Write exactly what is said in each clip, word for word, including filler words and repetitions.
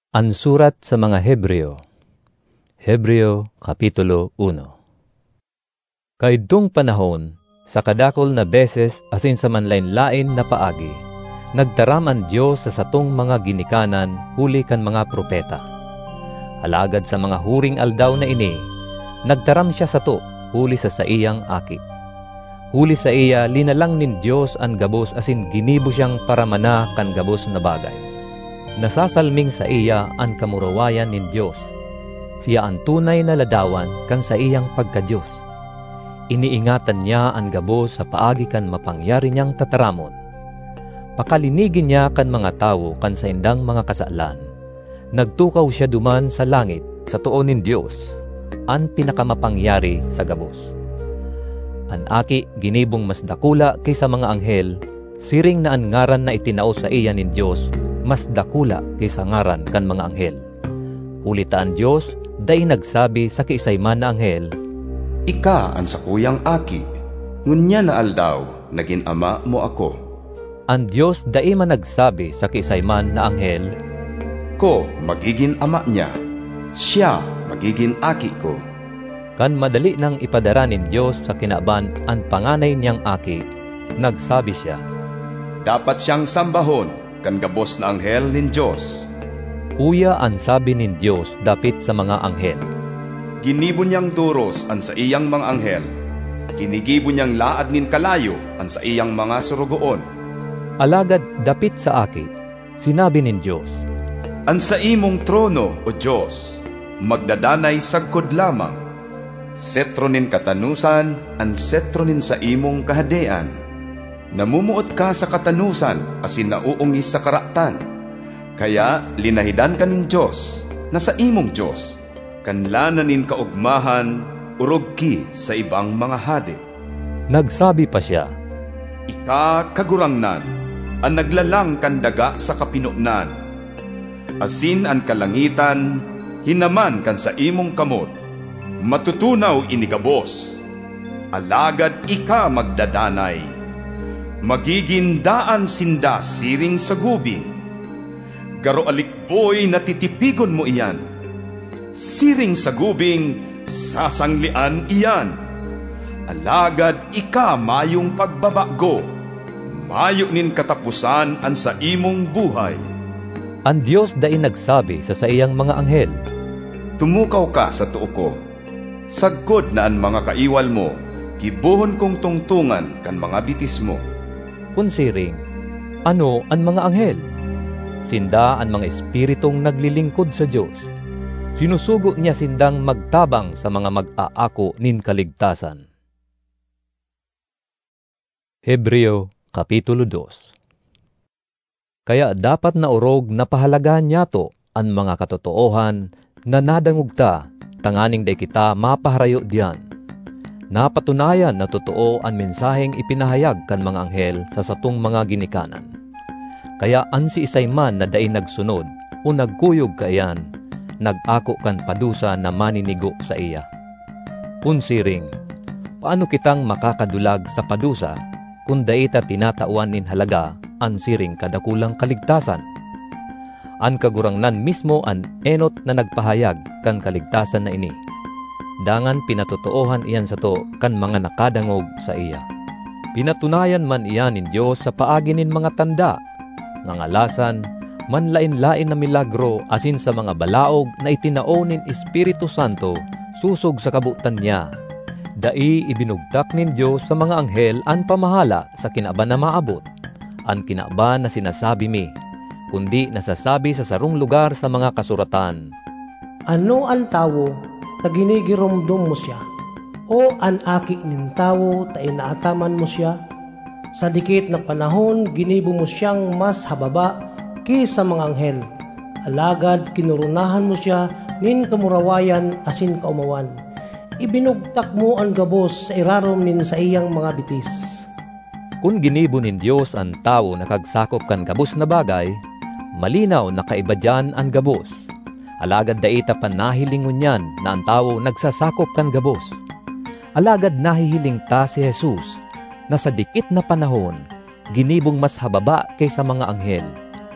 Ang surat sa mga Hebreo, Hebreo Kapitulo one. Kaidtong panahon, sa kadakol na beses asin sa manlain-lain na paagi, nagtaram ang Diyos sa satong mga ginikanan huli kan mga propeta. Alagad sa mga huring aldaw na ini, nagtaram siya sato huli sa saiyang aki. Huli sa iya, linalang nin Diyos ang gabos asin ginibo siyang paramana kan gabos na bagay. Nasasalming sa iya ang kamurawayan nin Diyos. Siya ang tunay na ladawan kan sa iyang pagka-Diyos. Iniingatan niya ang gabos sa paagi kan mapangyari niyang tataramon. Pakalinigin niya kan mga tao kan sa indang mga kasalan. Nagtukaw siya duman sa langit sa tuon nin Diyos, ang pinakamapangyari sa gabos. An aki ginibong mas dakula kaysa mga anghel, siring na ang ngaran na itinao sa iya nin Diyos, mas dakula kaysa ngaran kan mga anghel. Hulita ang Diyos, day nagsabi sa kiisayman na anghel, Ika ang sakuyang aki, ngunya na aldaw, naging ama mo ako. Ang Diyos day man nagsabi sa kiisayman na anghel, Ko magiging ama niya, siya magiging aki ko. Kan madali nang ipadara nin Diyos sa kinaban ang panganay niyang aki, nagsabi siya, Dapat siyang sambahon, kan gabos na anghel nin Diyos. Uya ang sabi nin Diyos dapit sa mga anghel. Ginibo niyang duros ang sa iyang mga anghel. Ginigibo niyang laad nin kalayo ang sa iyang mga surugoon. Alagad dapit sa aki, sinabi nin Diyos, Ang sa imong trono, o Diyos, magdadanay sagkod lamang. Setro nin katanusan, ang setro nin sa imong kahadean. Namumuot ka sa katanusan, asin nauungis sa karatan. Kaya linahidan ka nin Diyos, na sa imong Diyos, kanlanan nin kaugmahan, urog ki sa ibang mga hade. Nagsabi pa siya, Ika kagurangnan, ang naglalang kandaga sa kapinunan. Asin ang kalangitan, hinaman kan sa imong kamot. Matutunaw inigabos, alagad ika magdadanay. Magiging daan sinda siring sa gubing. Garo alikboy na titipigon mo iyan. Siring sa gubing, sasanglian iyan. Alagad ika mayong pagbabago. Mayo nin katapusan an sa imong buhay. Ang Diyos day nagsabi sa sa iyang mga anghel, Tumukaw ka sa tuo ko. Sagkod na ang mga kaiwal mo, gibuhon kong tungtungan kan mga bitis mo. Kunsiring, ano ang mga anghel? Sinda ang mga espiritong naglilingkod sa Diyos. Sinusugo niya sindang magtabang sa mga mag-aako nin kaligtasan. Hebreo Kapitulo two. Kaya dapat na urog na pahalagaan niya to ang mga katotoohan na nadangugta, tanganing day kita mapaharayo diyan. Napatunayan na totoo ang mensaheng ipinahayag kan mga anghel sa satong mga ginikanan. Kaya ansi isay man na day nagsunod o nagkuyog kayan, nag-ako kan padusa na maninigo sa iya. Kunsiring, paano kitang makakadulag sa padusa kung daita tinatawan nin halaga ang siring kadakulang kaligtasan? Ang kagurangnan mismo ang enot na nagpahayag kan kaligtasan na ini. Dangan pinatotoohan iyan sa to kan mga nakadangog sa iya. Pinatunayan man iyan nin Diyos sa paagi nin mga tanda, ngangalasan, manlain-lain na milagro asin sa mga balaog na itinao nin Espiritu Santo susog sa kabutan niya. Dai ibinugtak nin Diyos sa mga anghel ang pamahala sa kinaban na maabot, ang kinaban na sinasabi mi, kundi nasasabi sa sarong lugar sa mga kasuratan. Ano ang tawo, ta ginigiromdom mo siya, o an aki nin tawo, ta inaataman mo siya? Sa dikit na panahon, ginibo mo siyang mas hababa kaysa mga anghel. Alagad kinurunahan mo siya nin kamurawayan asin kaumawan. Ibinugtak mo ang gabos sa irarom nin sa iyang mga bitis. Kung ginibo nin Diyos ang tao na kagsakop kan gabos na bagay, malinaw na kaiba dyan ang gabos. Alagad daita pa nahilingon yan na ang tao nagsasakop kan gabos. Alagad nahihiling ta si Jesus na sa dikit na panahon, ginibong mas hababa kaysa mga anghel.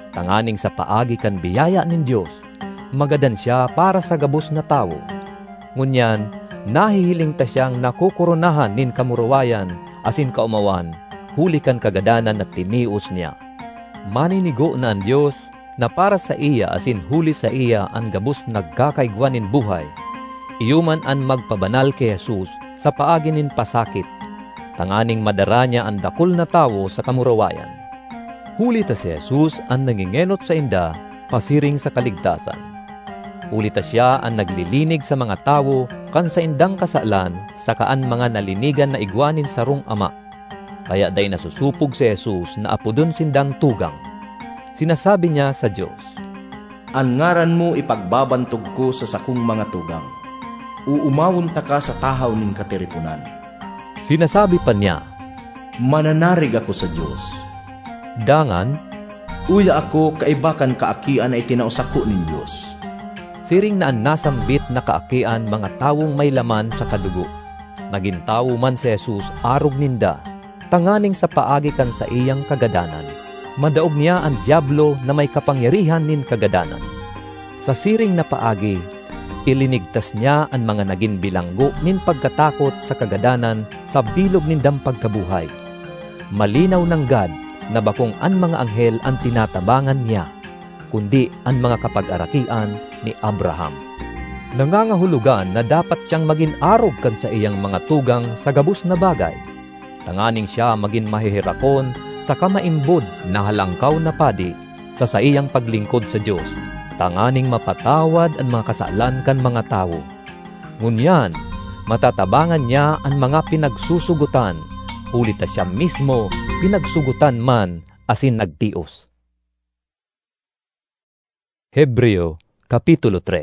tanganing sa paagi kan biyaya nin Dios, magadan siya para sa gabos na tawo. Ngunyan, nahihiling ta siyang nakukoronahan nin kamuruwayan, asin kaumawan, huli kan kagadanan at tinius niya. Maninigo na ang Diyos, na para sa iya asin huli sa iya ang gabos nagkakaigwan nin buhay. Iyuman an magpabanal kay Jesus sa paagi nin pasakit, tanganing madara niya ang dakul na tawo sa kamuruwayan. Huli ta si Jesus ang nangingenot sa inda, pasiring sa kaligtasan. Huli ta siya ang naglilinig sa mga tawo, kan sa indang kasalan, sakaan mga nalinigan na igwanin sarong ama. Kaya day nasusupog si Jesus na apudon sindang tugang. Sinasabi niya sa Diyos, "Ang ngaran mo ipagbabantog ko sa sakong mga tugang. Uumawon ta ka sa tahaw ning katiripunan." Sinasabi pa niya, "Mananarig ako sa Diyos. Dangan, uya ako kaibakan kaakian ay tinausako nin Diyos." Siring na ang nasambit na kaakian mga tawong may laman sa kadugo. Naging tawo man si Jesus arog ninda, tanganing sa paagi kan sa iyang kagadanan. Madaog niya ang diablo na may kapangyarihan nin kagadanan. Sa siring na paagi, ilinigtas niya ang mga naging bilanggo nin pagkatakot sa kagadanan sa bilog nindang pagkabuhay. Malinaw ng God na bakong an mga anghel ang tinatabangan niya, kundi ang mga kapag-arakian ni Abraham. Nangangahulugan na dapat siyang maging arog kan sa iyang mga tugang sa gabos na bagay. Tanganing siya maging mahihirakon sa kamaimbod na halangkaw na padi sa sa iyang paglingkod sa Diyos, tanganing mapatawad ang mga kasalan kan mga tao. Ngunyan, matatabangan niya ang mga pinagsusugutan, huli ta siya mismo pinagsugutan man asin nagtios. Hebreo, Kapitulo three.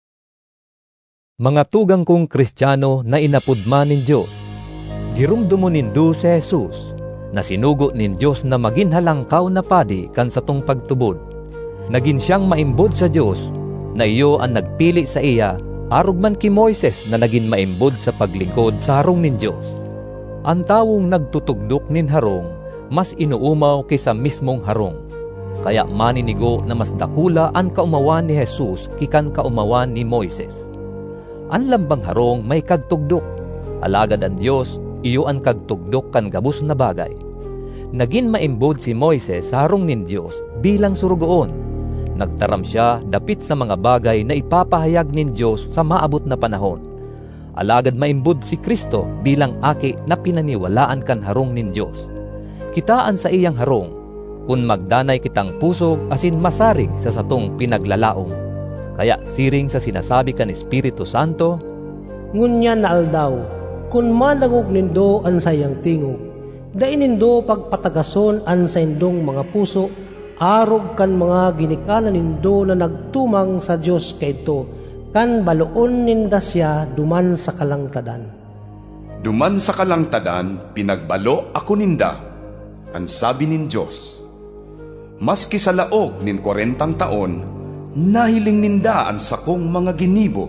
Mga tugang kong Kristiyano na inapudman nin Diyos, girumdumo nindo si Jesus, na sinugo nin Diyos na maging halangkaw na padi kan sa tong pagtubod. Naging siyang maimbod sa Diyos, na iyo ang nagpili sa iya, arog man ki Moises na naging maimbod sa paglingkod sa harong nin Diyos. Ang tawong nagtutugdok nin harong, mas inuumaw kaysa mismong harong. Kaya maninigo na mas dakula ang kaumawan ni Jesus kikan kaumawan ni Moises. Ang lambang harong may kagtugdok, alagad ang Diyos, iyo ang kagtugdok kan gabos na bagay. Naging maimbod si Moises sa harong nin Diyos bilang surugoon. Nagtaram siya dapit sa mga bagay na ipapahayag nin Diyos sa maabot na panahon. Alagad maimbod si Kristo bilang aki na pinaniwalaan kan harong nin Diyos. Kitaan sa iyang harong, kung magdanay kitang pusog asin masaring sa satong pinaglalaong. Kaya siring sa sinasabi kan Espiritu Santo, "Ngunyan na aldaw, kun malangog nindo an sayang tingog, dai nindo pagpatagason an saindong mga puso, arog kan mga ginikanan nindo na nagtumang sa Dios kayto, kan baloon ninda siya duman sa kalangtadan." Duman sa kalangtadan, pinagbalo ako ninda, ang sabi nin Diyos. Maski sa laog nin kwarentang taon, nahiling ninda ang sakong mga ginibo.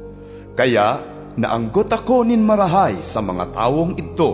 Kaya, naanggot ako nin marahay sa mga tawong ito.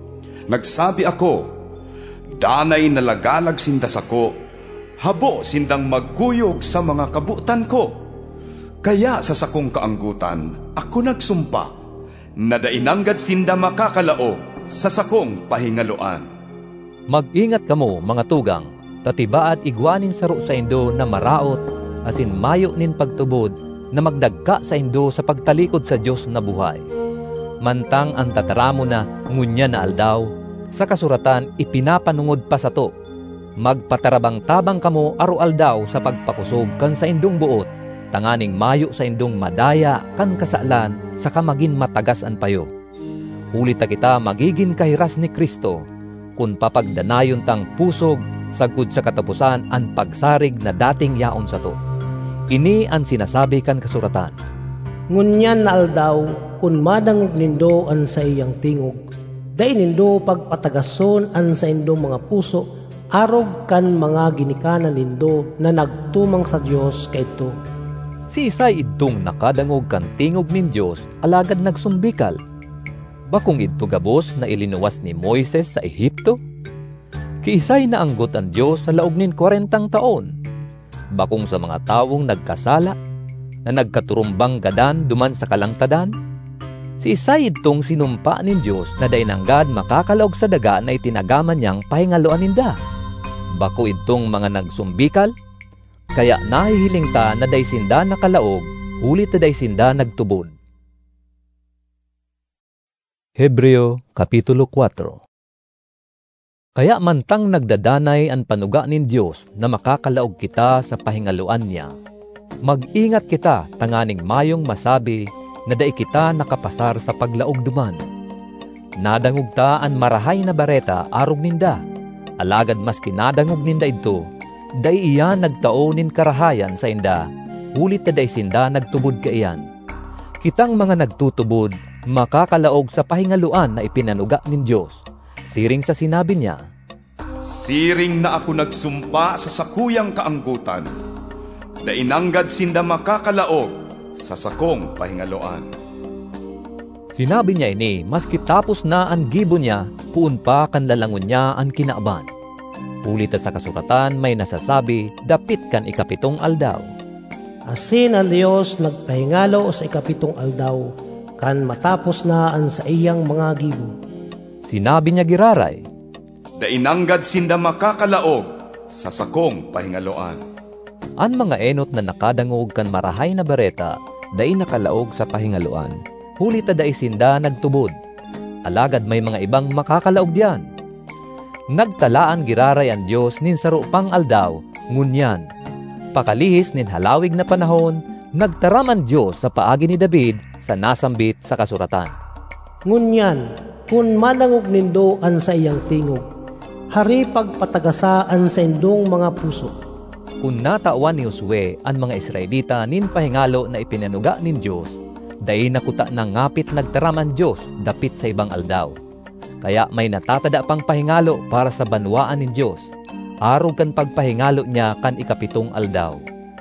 Nagsabi ako, danay nalagalag sinda sako, habo sindang magguyog sa mga kabutan ko. Kaya sa sakong kaanggutan, ako nagsumpa, na dainanggad sinda makakalaog sa sakong pahingaloan. Mag-ingat kamo mga tugang, tatiba at igwanin saro sa indo na maraot, asin mayo nin pagtubod na magdagka sa indo sa pagtalikod sa Diyos na buhay. Mantang ang tataramo na ngunya na aldaw, sa kasuratan ipinapanungod pa sa to. Magpatarabang-tabang kamo aro aldaw sa pagpakusog kan sa indong buot, tanganing mayo sa indong madaya kan kasalan sa kamagin matagas an payo. Huli ta kita magiging kahiras ni Kristo, kun papagdanayon tang pusog, sagud sa katapusan ang pagsarig na dating yaon sa to. Ini ang sinasabi kan kasuratan, "Ngunyan na aldaw, kun madangog nindo an sa iyang tingog, dai nindo pagpatagason an sa indong mga puso, arog kan mga ginikanan nindo na nagtumang sa Dios kayto." Si Isay idtong nakadangog kan tingog nin Dios, alagad nagsumbikal. Bakong idto gabos na ilinuwas ni Moises sa Ehipto? Kiisay na anggot ang Diyos sa laog nin kwarentang taon, bakong sa mga tawong nagkasala, na nagkaturumbang gadan duman sa kalangtadan? Si Isay itong sinumpa nin Diyos na dainanggad makakalaog sa daga na itinagaman niyang pahingaluan ninda. Bako itong mga nagsumbikal, kaya nahihiling ta na day sinda nakalaog, huli ta day sinda nagtubod. Hebreo Kapitulo four. Kaya mantang nagdadanay ang panuga nin Diyos na makakalaog kita sa pahingaluan niya, mag-ingat kita tanganing mayong masabi na dai kita nakapasar sa paglaog duman. Nadangog ta an marahay na bareta arog ninda, alagad mas kinadangog ninda ito, dai iyan nagtao nin karahayan sa inda, ulit ta dai sinda nagtubod ka iyan. Kitang mga nagtutubod, makakalaog sa pahingaluan na ipinanuga nin Diyos. Siring sa sinabi niya, Siring na ako nagsumpa sa sakuyang kaanggutan, da inanggad sinda makakalaog sa sakong pahingaluan. Sinabi niya ini, maski tapos na ang gibo niya, puun pa kan lalangon niya ang kinaaban. Ulit sa kasuratan may nasasabi, dapit kan ikapitong aldaw. Asin ang Diyos nagpahingalo sa ikapitong aldaw, kan matapos na ang sa iyang mga gibo. Sinabi niya giraray, da inanggad sinda makakalaog sa sakong pahingaluan. Ang mga enot na nakadangog kan marahay na bareta, dai nakalaog sa pahingaluan, huli ta dai sinda nagtubod. Alagad may mga ibang makakalaog diyan. Nagtalaan giraray ang Diyos nin saro pang aldaw, ngunyan. Pakalihis nin halawig na panahon, nagtaram ang Diyos sa paagi ni David sa nasambit sa kasuratan. Ngunyan, kun manangog nindo an sa iyang tingog, hari pagpatagasaan sa indong mga puso. Kung natawan ni Josue ang mga Israelita nin pahingalo na ipinanuga nin Diyos, dahil nakuta na ngapit nagtaram ang Diyos dapit sa ibang aldaw. Kaya may natatada pang pahingalo para sa banwaan nin Diyos, arog kan pagpahingalo niya kan ikapitong aldaw.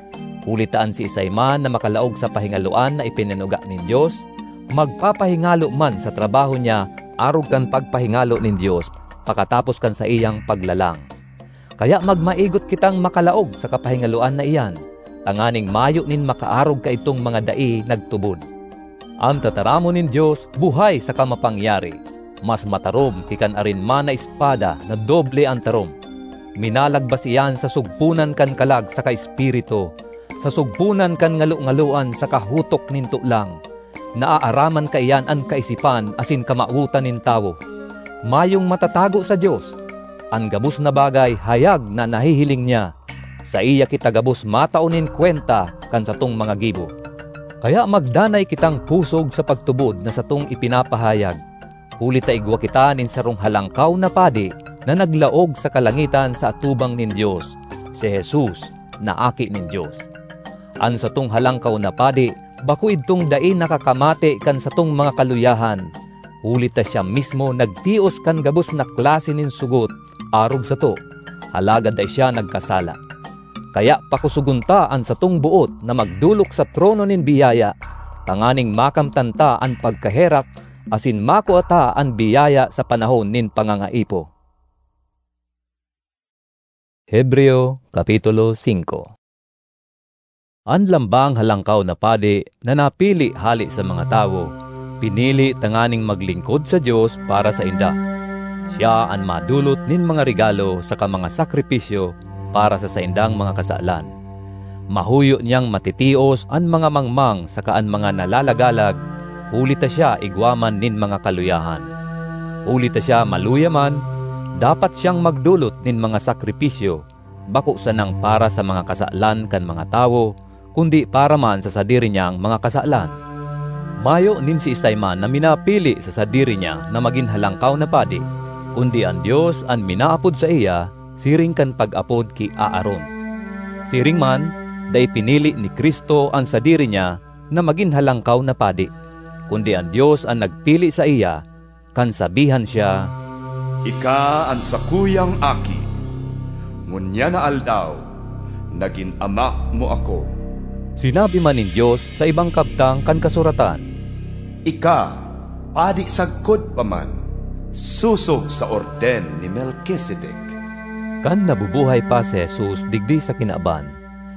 Ulitaan si Isayman na makalaog sa pahingaluan na ipinanuga nin Diyos, magpapahingalo man sa trabaho niya, arog kan pagpahingalo nin Diyos, pakatapos kan sa iyang paglalang. Kaya magmaigot kitang makalaog sa kapahingaluan na iyan, tanganing mayo nin makaarog ka itong mga dai nagtubod. Ang tataramo nin Diyos, buhay sa kamapangyari, mas matarom kikan arin man na espada na doble ang tarom. Minalagbas iyan sa sugpunan kan kalag sa kaespiritu, sa sugpunan kan ngalo-ngaloan sa kahutok nin tulang. Naaaraman ka iyan ang kaisipan asin kamautan nin tawo. Mayong matatago sa Diyos, ang gabos na bagay hayag na nahihiling niya. Sa iya kita gabos mataunin kwenta kan sa tong mga gibo. Kaya magdanay kitang pusog sa pagtubod na sa tong ipinapahayag. Huli ta igwa kita nin sarong halangkaw na padi na naglaog sa kalangitan sa atubang nin Diyos, si Jesus na aki nin Diyos. An sa tong halangkaw na padi, bako idtong dai nakakamate kan sa tong mga kaluyahan. Huli ta siya mismo nagtios kan gabos na klase nin sugot, arog sa to, halagad ay siya nagkasala. Kaya pakusugunta ang satong buot na magdulok sa trono nin biyaya, tanganing makamtanta ang pagkaherak, asin makuata ang biyaya sa panahon nin pangangaipo. Hebreo Kapitulo five. Ang lambang halangkaw na padi na napili hali sa mga tao, pinili tanganing maglingkod sa Diyos para sa inda. Siya ang madulot nin mga regalo sa mga sakripisyo para sa saindang mga kasalan. Mahuyo niyang matitios ang mga mangmang sa kaan mga nalalagalag, ulita siya igwaman nin mga kaluyahan. Ulita siya maluyaman, dapat siyang magdulot nin mga sakripisyo, bako sanang para sa mga kasalan kan mga tao, kundi para man sa sadiri niyang mga kasalan. Mayo nin si Isayman na minapili sa sadiri niya na maging halangkaw na padi, kundi ang Diyos ang minaapod sa iya, siring kan pag-apod ki Aaron. Siring man, day pinili ni Kristo ang sadiri niya na maging halangkaw na padi, kundi ang Diyos ang nagpili sa iya, kan sabihan siya, Ika ang sakuyang aki, ngunya na aldaw, naging ama mo ako. Sinabi man ni Diyos sa ibang kabtang kan kasuratan, Ika, padi sagkod pa man, susog sa orden ni Melchizedek. Kan nabubuhay pa si Jesus digdi sa kinaaban,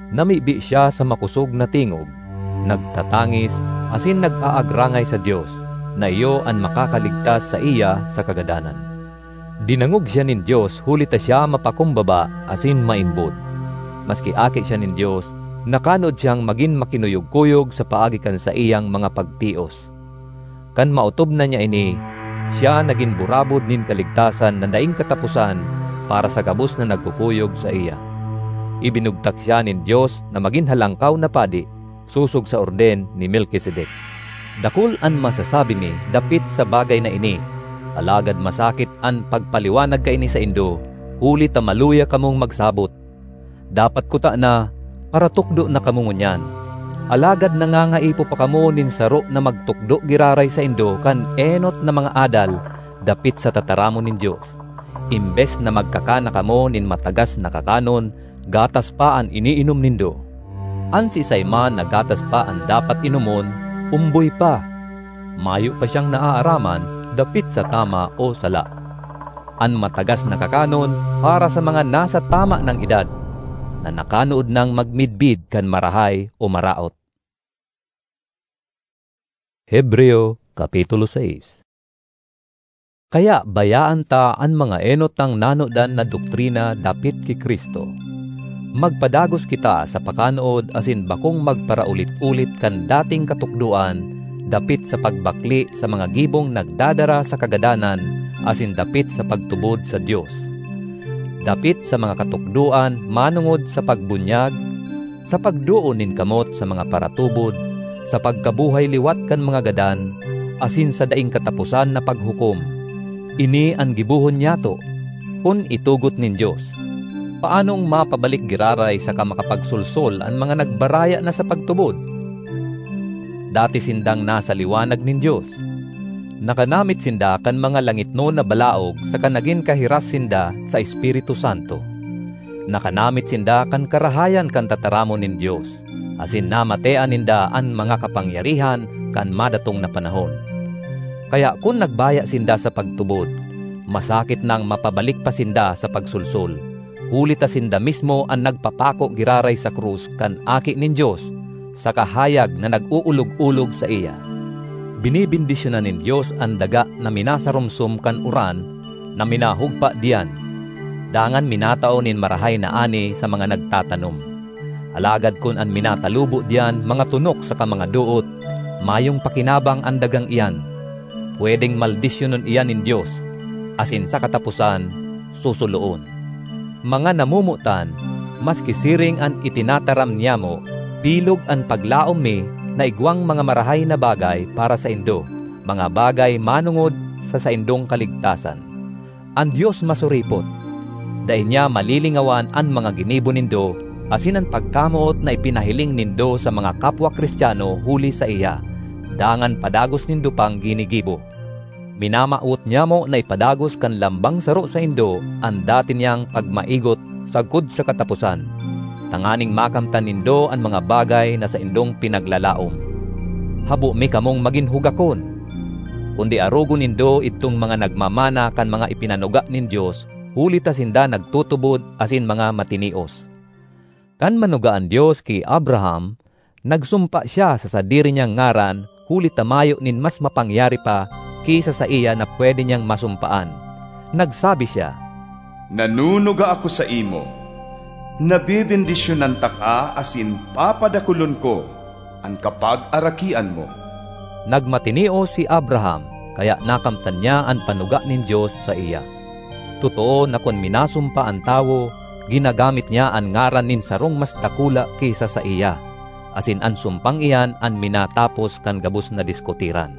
Namibi siya sa makusog na tingog, nagtatangis, asin nag-aagrangay sa Dios, na iyo ang makakaligtas sa iya sa kagadanan. Dinangog siya nin Dios, hulita siya mapakumbaba, asin maimbod. Maski aki siya nin Dios, nakanod siyang maging makinuyog-kuyog sa paagikan sa iyang mga pagtios. Kan mautob na niya ini, siya naging burabod nin kaligtasan na daing katapusan para sa gabos na nagkukuyog sa iya. Ibinugtak siya nin Diyos na maging halangkaw na padi, susog sa orden ni Melchizedek. Dakul an masasabi mi dapit sa bagay na ini, alagad masakit an pagpaliwanag ka ini sa indo, huli ta maluya kamong magsabot. Dapat kuta na, para tukdo na kamong ngunyan. Alagad nangangaipo pa kamo nin saro na magtukdo giraray sa indo kan enot na mga adal, dapit sa tataramo nin Diyos. Imbes na magkakana kamo nin matagas na kakanon, gatas pa ang iniinom nindo. An si Sayman na gatas pa ang dapat inumon, umboy pa. Mayo pa siyang naaaraman, dapit sa tama o sala. An matagas na kakanon para sa mga nasa tama ng edad, na nakanood ng magmidbid kan marahay o maraot. Hebreo Kapitulo sais. Kaya bayaan ta ang mga enotang nanodan na doktrina dapit ki Kristo. Magpadagos kita sa pakanood asin bakong magparaulit-ulit kan dating katukduan dapit sa pagbakli sa mga gibong nagdadara sa kagadanan asin dapit sa pagtubod sa Dios. Dapit sa mga katukduan manungod sa pagbunyag, sa pagduon nin kamot sa mga paratubod, sa pagkabuhay liwat kan mga gadan, asin sa daing katapusan na paghukom. Ini ang gibuhon niyato, kun itugot nin Dios. Paanong mapabalik giraray sa kamakapagsulsol ang mga nagbaraya na sa pagtubod? Dati sindang nasa liwanag nin Dios. Nakanamit sinda kan mga langitno na balaog sa kanagin kahiras sinda sa Espiritu Santo. Nakanamit sinda kan karahayan kan tataramo nin Dios, asin namatean ninda ang mga kapangyarihan kan madatong na panahon. Kaya kung nagbaya sinda sa pagtubod, masakit nang mapabalik pa sinda sa pagsulsol. Hulita sinda mismo ang nagpapako giraray sa krus kan aki nin Diyos sa kahayag na nag-uulog-ulog sa iya. Binibindisyonan nin Diyos ang daga na minasarumsum kan uran na minahugpa diyan. Dangan minatao nin marahay na ani sa mga nagtatanom. Alagad kun an minatalubo diyan mga tunok sa kamanga duot, mayong pakinabang ang dagang iyan. Pwedeng maldisyonon iyan nin Diyos, asin sa katapusan, susuloon. Mga namumutan, maski siring an itinataram niya mo, bilog ang paglaom mi na igwang mga marahay na bagay para sa indo, mga bagay manungod sa saindong kaligtasan. Ang Diyos masuripot, dahil niya malilingawan ang mga ginibo nindo, asin ang pagkamuot na ipinahiling nindo sa mga kapwa Kristiyano huli sa iya, dangan padagos nindo pang ginigibo. Minamaut niya mo na ipadagos kan lambang saro sa indo ang dati niyang pagmaigot sagkod sa katapusan. Tanganing makamtan nindo ang mga bagay na sa indong pinaglalaom. Habo mi kamong maging hugakon. Kundi arugo nindo itong mga nagmamana kan mga ipinanuga nin Diyos, huli ta sinda nagtutubod asin mga matinios. Kan manugaan Diyos kay Abraham, nagsumpa siya sa sadiri niyang ngaran, huli tamayo nin mas mapangyari pa kisa sa iya na pwede niyang masumpaan. Nagsabi siya, nanunuga ako sa imo, nabibindisyonan ta ka asin papadakulon ko ang kapag-arakian mo. Nagmatinio si Abraham, kaya nakamtan niya ang panuga nin Diyos sa iya. Totoo na kung minasumpa ang tawo, ginagamit niya ang ngaran nin sarong mas dakula kisa sa iya, asin ang sumpang iyan ang minatapos kan gabos na diskutiran.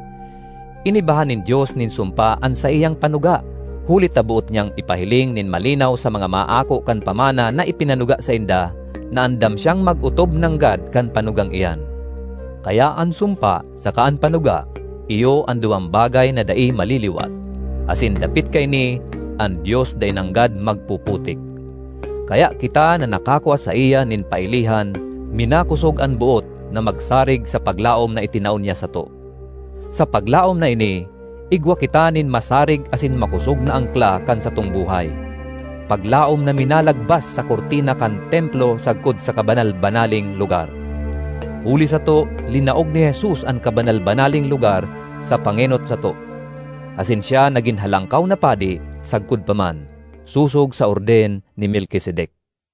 Inibahan nin Diyos nin sumpa an sa iyang panuga, huli tabuot niyang ipahiling nin malinaw sa mga maako kan pamana na ipinanuga sa inda, na andam siyang magutob ng gad kan panugang iyan. Kaya ang sumpa sa kaan panuga, iyo ang duwang bagay na dai maliliwat, asin dapit kay ni ang Diyos day nang gad magpuputik. Kaya kita na nakakwa sa iya nin pailihan, minakusog ang buot na magsarig sa paglaom na itinaon niya sa to. Sa paglaom na ini, igwa kita nin masarig asin makusog na angkla kan sa tong buhay. paglaom na minalagbas sa kortina kan templo sagkod sa kabanal-banaling lugar. Huli sa to, linaog ni Jesus ang kabanal-banaling lugar sa pangenot sa to. Asin siya naging halangkaw na padi sagkod pa man, susog sa orden ni Melkisedek.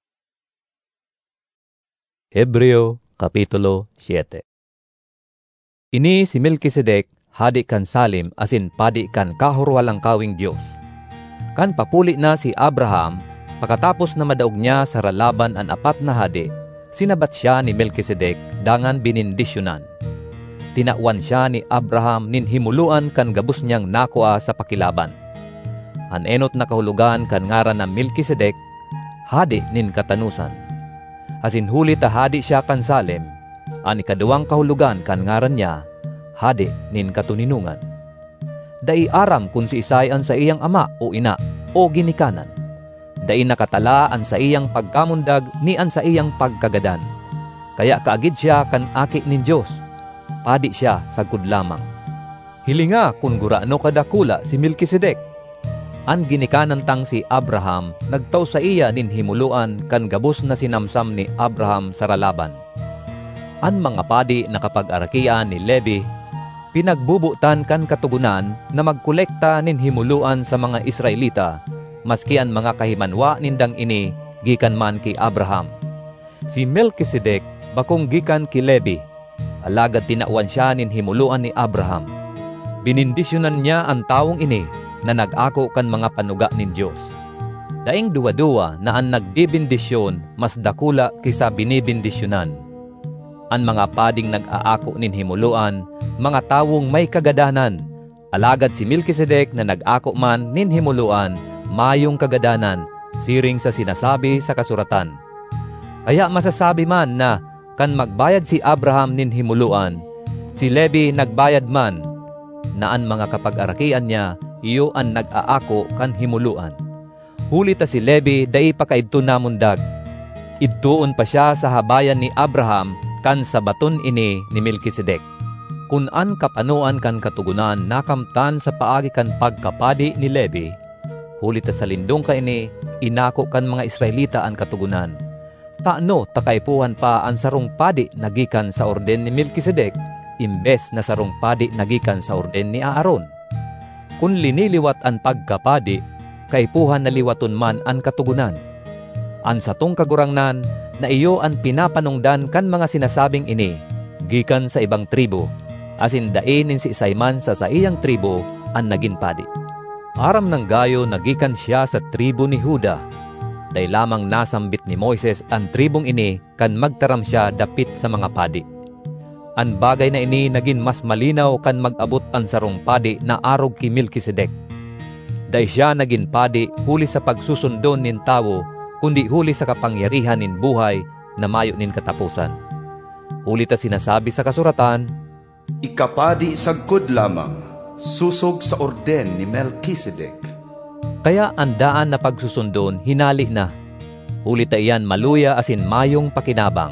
Hebreo Kapitulo siyete. Ini si Melkisedek, hadi kan Salim, asin padi kan kahurwalang kawing Diyos. Kan papuli na si Abraham, pagkatapos na madaog niya sa ralaban an apat na hadi, sinabat siya ni Melkisedek, dangan binindisyonan. Tinawan siya ni Abraham nin himuluan kan gabus niyang nakuha sa pakilaban. An enot na kahulugan kan ngaran na Melkisedek, hadi nin katanusan. Asin huli ta hadi siya kan Salem, an ikaduwang kahulugan kan ngaran niya, hadi nin katuninungan. Dai aram kung si Isay an sa iyang ama o ina o ginikanan. Dai nakatala an sa iyang pagkamundag ni an sa iyang pagkagadan. Kaya kaagid siya kan aki nin Diyos. Padi siya sagkod lamang. Hilinga kung gurano kadakula si Melkisedek. An ginikanan tang si Abraham, nagtaw sa iya nin himuluan kan gabos na sinamsam ni Abraham sa ralaban. An mga padi na kapag-arakian ni Levi, pinagbubutan kan katugunan na magkolekta nin himuluan sa mga Israelita, maski an mga kahimanwa nindang ini, gikan man ki Abraham. Si Melkisedek, bakong gikan ki Levi, alagad tinawan siya nin himuluan ni Abraham. Binindisyonan niya ang taong ini, na nag-ako kan mga panuga nin Diyos. Daing duwa-duwa na ang nagdibindisyon mas dakula kisa binibindisyonan. Ang mga pading nag-aako nin himuluan, mga tawong may kagadanan. Alagad si Melkisedek na nag-ako man nin himuluan, mayong kagadanan, siring sa sinasabi sa kasuratan. Kaya masasabi man na kan magbayad si Abraham nin himuluan, si Levi nagbayad man, na ang mga kapag-arakian niya, iyo ang nag-aako kan himuluan. Huli ta si Levi dai pa kaidto namundag. Idtuon pa siya sa habayan ni Abraham kan sa baton ini ni Melkisedek. Kun an kapanuan kan katugunan nakamtan sa paagi kan pagkapadi ni Levi, huli ta sa lindong ka ini, inako kan mga Israelita ang katugunan. Taano takaipuhan pa ang sarong padi nagikan sa orden ni Melkisedek, imbes na sarong padi nagikan sa orden ni Aaron. Kung liniliwat ang pagkapadi, kaipuhan na liwaton man ang katugunan. An satong kagurangnan, na iyo ang pinapanungdan kan mga sinasabing ini, gikan sa ibang tribo, asin dainin si Isayman sa sa iyang tribo ang naging padi. Aram ng gayo nagikan siya sa tribo ni Huda. Day lamang nasambit ni Moises ang tribong ini kan magtaram siya dapit sa mga padi. Ang bagay na ini naging mas malinaw kan mag-abot ang sarong padi na arog ki Melkisedek. Day siya naging padi huli sa pagsusundon nin tawo, kundi huli sa kapangyarihan nin buhay na mayo nin katapusan. Huli ta sinasabi sa kasuratan, ikapadi sagkod lamang, susog sa orden ni Melkisedek. Kaya ang daan na pagsusundon hinali na. Huli ta iyan maluya asin mayong pakinabang.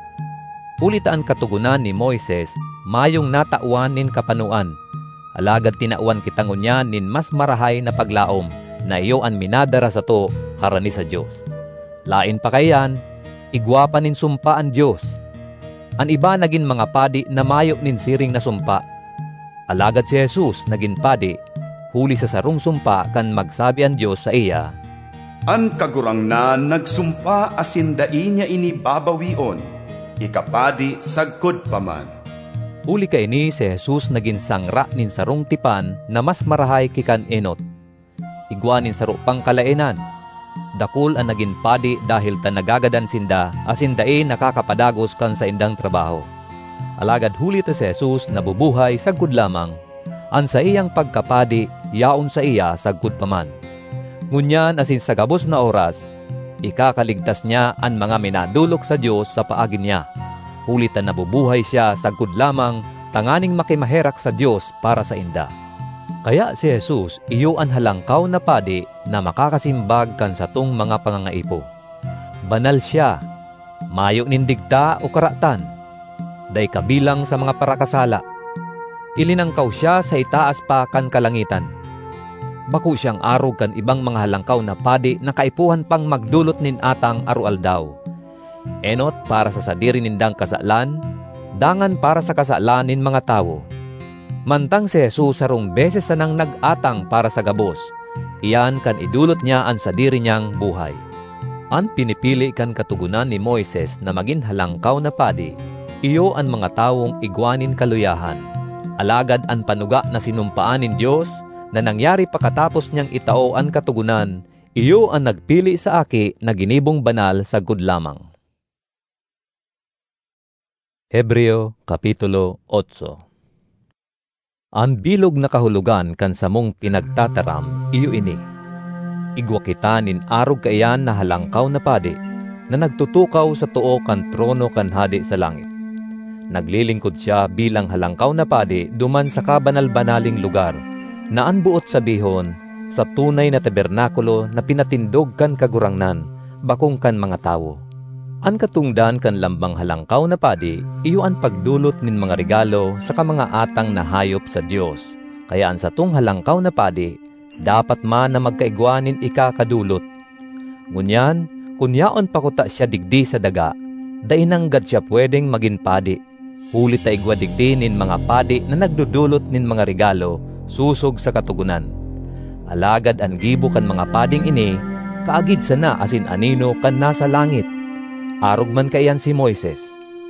Ulitaan katugunan ni Moises, mayong natawan nin kapanuan. Alagad tinauan kitangunya nin mas marahay na paglaom, na iyo ang minadara sa to, harani sa Diyos. Lain pa kayan, igwapa nin sumpa ang Diyos. Ang iba naging mga padi na mayo nin siring na sumpa. Alagad si Jesus naging padi, huli sa sarong sumpa kan magsabi ang Diyos sa iya, an kagurangnan nagsumpa asin dai niya ini babawion, ikapadi sagkod paman. Huli ka ini si Jesus naging sangra nin sarong tipan na mas marahay kikan enot. Igwa nin saro pang kalainan. Dakul ang naging padi dahil ta nagagadan sinda asin dae nakakapadagos kan sa indang trabaho. Alagad huli ta si Jesus nabubuhay sagkod lamang. An sa iyang pagkapadi, yaon sa iya sagkod paman. Ngunyan asin sa gabos na oras, ikakaligtas niya ang mga minadulok sa Diyos sa paagi niya. Huli ta nabubuhay siya sagkod lamang, tanganing makimaherak sa Diyos para sa inda. Kaya si Jesus iyo ang halangkaw na padi na makakasimbag kan satong mga pangangaipo. Banal siya, mayo nindigta o karatan, day kabilang sa mga parakasala. Ilinangkaw siya sa itaas pa kan kalangitan. Baku siyang arog kan ibang mga halangkaw na padi na kaipuhan pang magdulot nin atang arualdaw. Enot para sa sadiri nindang kasalan, dangan para sa kasalan nin mga tawo. Mantang si Jesus sarong beses sanang nag-atang para sa gabos, iyan kan idulot niya ang sadiri niyang buhay. Ang pinipili kan katugunan ni Moises na maging halangkaw na padi, iyo ang mga tawong igwanin kaluyahan. Alagad ang panuga na sinumpaan ng Diyos na nangyari pakatapos niyang itao ang katugunan, iyo ang nagpili sa aki na ginibong banal sa gud lamang. Hebreo Kapitulo eight. Ang bilog na kahulugan kan samong pinagtataram, iyo ini. Igwa kita nin arog kaiyan na halangkaw na padi, na nagtutukaw sa tuo kan trono kan hadi sa langit. Naglilingkod siya bilang halangkaw na padi duman sa kabanal-banaling lugar, na anbuot sabihon sa tunay na tabernakulo na pinatindog kan kagurangnan, bakong kan mga tawo. An katungdan kan lambang halangkaw na padi, iyo ang pagdulot nin mga regalo sa kamanga atang na hayop sa Diyos. Kaya an sa tung halangkaw na padi, dapat man na magkaigwanin ikakadulot. Ngunyan, kunyaon pakuta siya digdi sa daga, dainanggad siya pwedeng maging padi. Hulit ta igwa digdi nin mga padi na nagdudulot nin mga regalo, susog sa katugunan. Alagad ang gibo kan mga pading ini, kaagid sana asin anino kan nasa langit. Arog man kayan si Moises.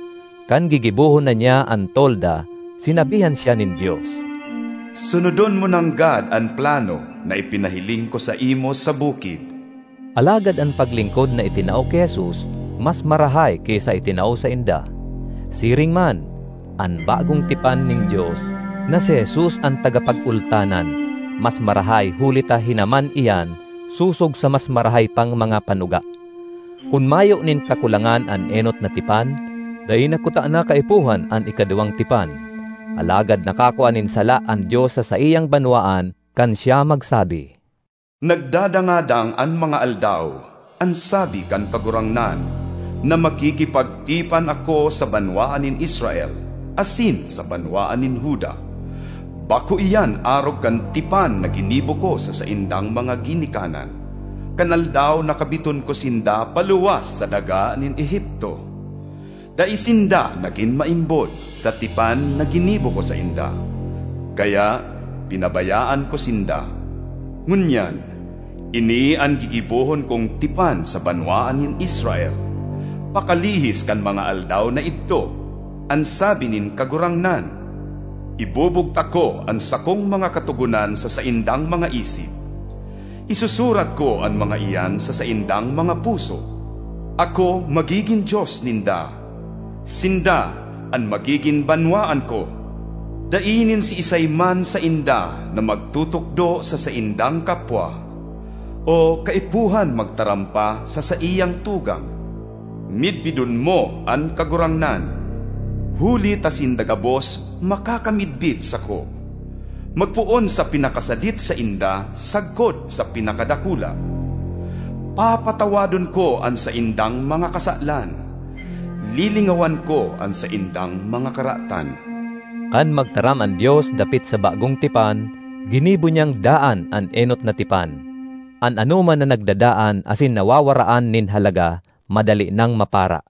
Kan gigibuhon na niya ang tolda, sinabihan siya nin Diyos, sunodon mo ng God ang plano na ipinahiling ko sa imo sa bukid. Alagad ang paglingkod na itinao kay Jesus, mas marahay kaysa itinao sa inda. Siring man, ang bagong tipan ning Diyos, na si Jesus ang tagapag-ultanan, mas marahay hulita hinaman iyan, susog sa mas marahay pang mga panuga. Kung mayo nin kakulangan ang enot na tipan, dahi nakuta na kaipuhan ang ikaduwang tipan. Alagad nakakuanin sala ang Diyos sa saiyang banwaan, kan siya magsabi, nagdadangadang an mga aldaw, ang sabi kan kagurangnan, na makikipagtipan ako sa banwaan nin Israel, asin sa banwaan nin Huda. Bako iyan arog kan tipan na ginibo ko sa saindang mga ginikanan. Kanal daw nakabiton ko sinda paluwas sa daga nin Ehipto. Da isinda naging maimbod sa tipan na ginibo ko sa inda. Kaya pinabayaan ko sinda. Ngunyan, ini ang gigibuhon kong tipan sa banwaan nin Israel. Pakalihis kan mga aldaw na ito, ang sabi nin kagurangnan. Ibubugta ko ang sakong mga katugunan sa saindang mga isip. Isusurat ko ang mga iyan sa saindang mga puso. Ako magiging Diyos ninda. Sinda ang magiging banwaan ko. Dainin si isay man sa inda na magtutukdo sa saindang kapwa, o kaipuhan magtarampa sa saiyang tugang. Midbidon mo ang kagurangnan. Huli tasindagabos makakamidbid sa ko. Magpuon sa pinakasadit sa inda, sagkod sa pinakadakula. Papatawadon ko ang sa indang mga kasalan. Lilingawan ko ang sa indang mga karatan. Kan magtaram ang Diyos dapit sa bagong tipan, ginibo niyang daan ang enot na tipan. An anuman na nagdadaan asin nawawaraan nin halaga, madali nang mapara.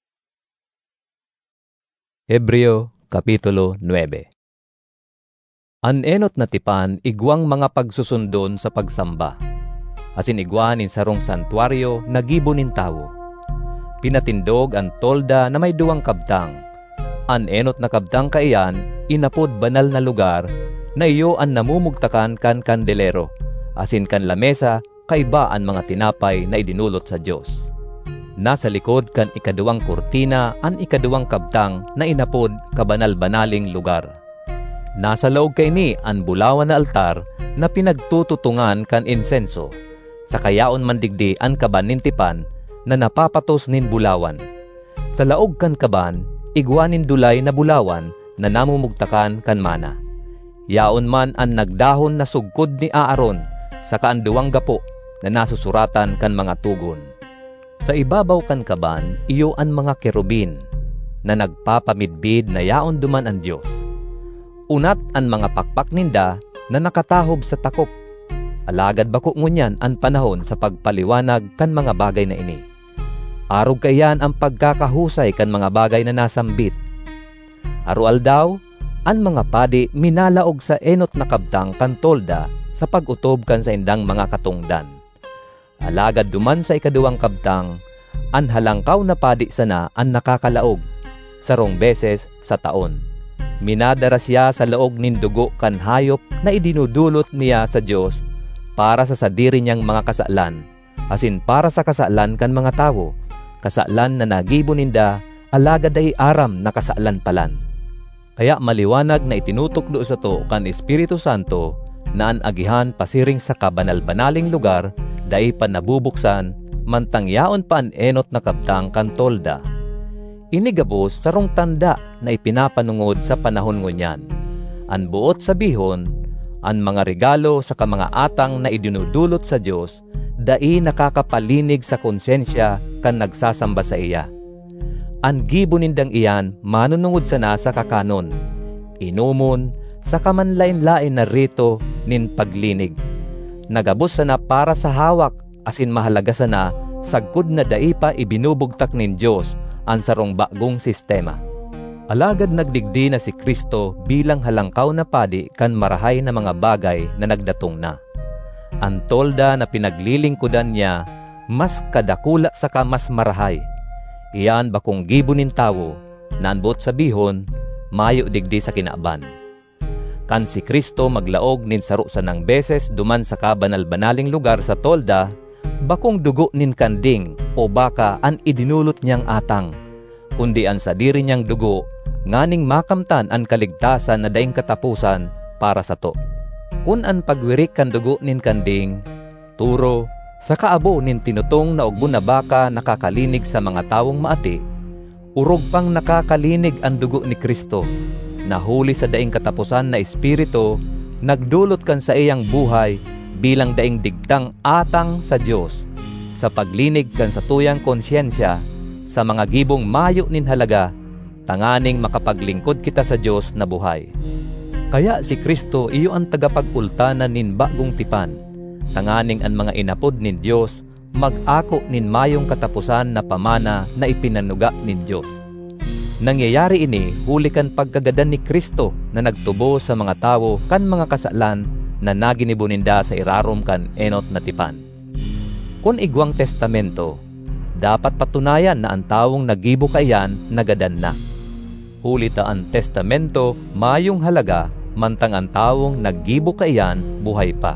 Hebreo Kapitulo nine. An enot na tipan igwang mga pagsusundon sa pagsamba. Asin igwan nin sarong santuaryo na gibo nin tawo. Pinatindog ang tolda na may duwang kabtang. An enot na kabtang kaiyan, inapod banal na lugar, na iyo ang namumugtakan kan kandelero, asin kan lamesa, kaiba ang mga tinapay na idinulot sa Diyos. Nasa likod kan ikaduwang kurtina ang ikaduwang kabtang na inapod kabanal-banaling lugar. Nasa loob kay ni ang bulawan na altar na pinagtututungan kan insenso, sa kayaon mandigdi ang kaban nin tipan na napapatos nin bulawan. Sa laog kan kaban, igwanin dulay na bulawan na namumugtakan kan mana. Yaon man ang nagdahon na sugkod ni Aaron sa kaanduwang gapo na nasusuratan kan mga tugon. Sa ibabaw kan kaban, iyo ang mga kerubin na nagpapamidbid na yaon duman ang Diyos. Unat ang mga pakpak ninda na nakatahob sa takop. Alagad bako ngunyan ang panahon sa pagpaliwanag kan mga bagay na ini. Arog kayan ang pagkakahusay kan mga bagay na nasambit. Arual daw, ang mga padi minalaog sa enot na kabtang kan tolda sa pag-utob kan sa indang mga katungdan. Alagad duman sa ikaduwang kabtang, ang halangkaw na padi sana ang nakakalaog, sarong beses sa taon. Minadara siya sa laog nin dugo kan hayop na idinudulot niya sa Diyos para sa sadiri niyang mga kasalan, asin para sa kasalan kan mga tawo, kasalan na nagibo ninda, alagad ay aram na kasalan palan. Kaya maliwanag na itinutukdo sa to kan Espiritu Santo na ang agihan pasiring sa kabanal-banaling lugar dai pa nabubuksan, mantangyaon pa ang enot na kabtang kan tolda. Inigabos sarong tanda na ipinapanungod sa panahon ngunyan. An buot sabihon, ang mga regalo sa kamanga atang na idinudulot sa Diyos, dai nakakapalinig sa konsensya kan nagsasamba sa iya. Ang gibo nindang iyan manunungod sana sa kakanon, inumon, sa kamanlain-lain na rito nin paglinig. Nagabos sana para sa hawak, asin mahalaga sana, sagkod na daipa ibinubugtak nin Diyos ang sarong bagong sistema. Alagad nagdigdi na si Kristo bilang halangkaw na padi kan marahay na mga bagay na nagdatong na. Ang tolda na pinaglilingkudan niya, mas kadakula sa ka mas marahay. Iyan bakong gibo nin tawo, na anbot sabihon, mayo digdi sa kinaaban. Kan si Kristo maglaog nin saro sanang beses duman sa kabanal-banaling lugar sa tolda, bakong dugo nin kanding o baka an idinulot niyang atang, kundi an sadiri niyang dugo, nganing makamtan an kaligtasan na daing katapusan para sa to. Kun an pagwirik kan dugo nin kanding, turo, sa kaabo nin tinutong na ugbo na baka nakakalinig sa mga tawong maati, urog pang nakakalinig ang dugo ni Kristo, nahuli sa daing katapusan na espiritu, nagdulot kan sa iyang buhay bilang daing digtang atang sa Diyos, sa paglinig kan sa tuyang konsyensya, sa mga gibong mayo nin halaga, tanganing makapaglingkod kita sa Diyos na buhay. Kaya si Kristo iyo ang tagapagultanan nin bagong tipan, tanganing ang mga inapod nin Diyos, mag-ako nin mayong katapusan na pamana na ipinanuga nin Diyos. Nangyayari ini huli kan pagkagadan ni Kristo na nagtubo sa mga tawo kan mga kasalan na naginibuninda sa irarom kan enot na tipan. Kung igwang testamento, dapat patunayan na ang tawong nagibo kayan nagadan na. Huli ta ang testamento mayong halaga, mantang ang tawong nagibo kayan buhay pa.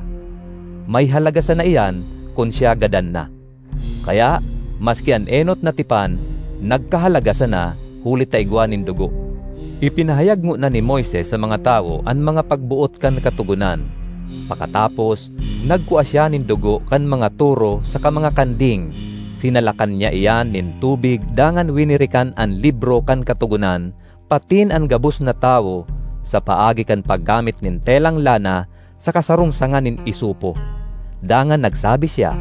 May halaga sa na iyan kung siya gadan na. Kaya, maski ang enot na tipan, nagkahalaga sa na, huli ta igwanin dugo. Ipinahayag mo na ni Moises sa mga tao ang mga pagbuot kan katugunan. Pakatapos, nagkuha siya nin dugo kan mga turo sa kamanga kanding. Sinalakan niya iyan nin tubig dangan winirikan ang libro kan katugunan, patin ang gabos na tao sa paagi kan paggamit nin telang lana sa kasarong sanga nin isupo. Dangan nagsabi siya,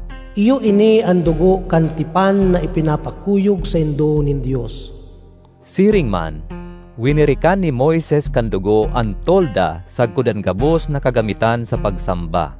iyo ini ang dugo kan tipan na ipinapakuyog sa indo nin Diyos. Siring man, winirikan ni Moises kan dugo ang tolda sagkod ang gabos na kagamitan sa pagsamba.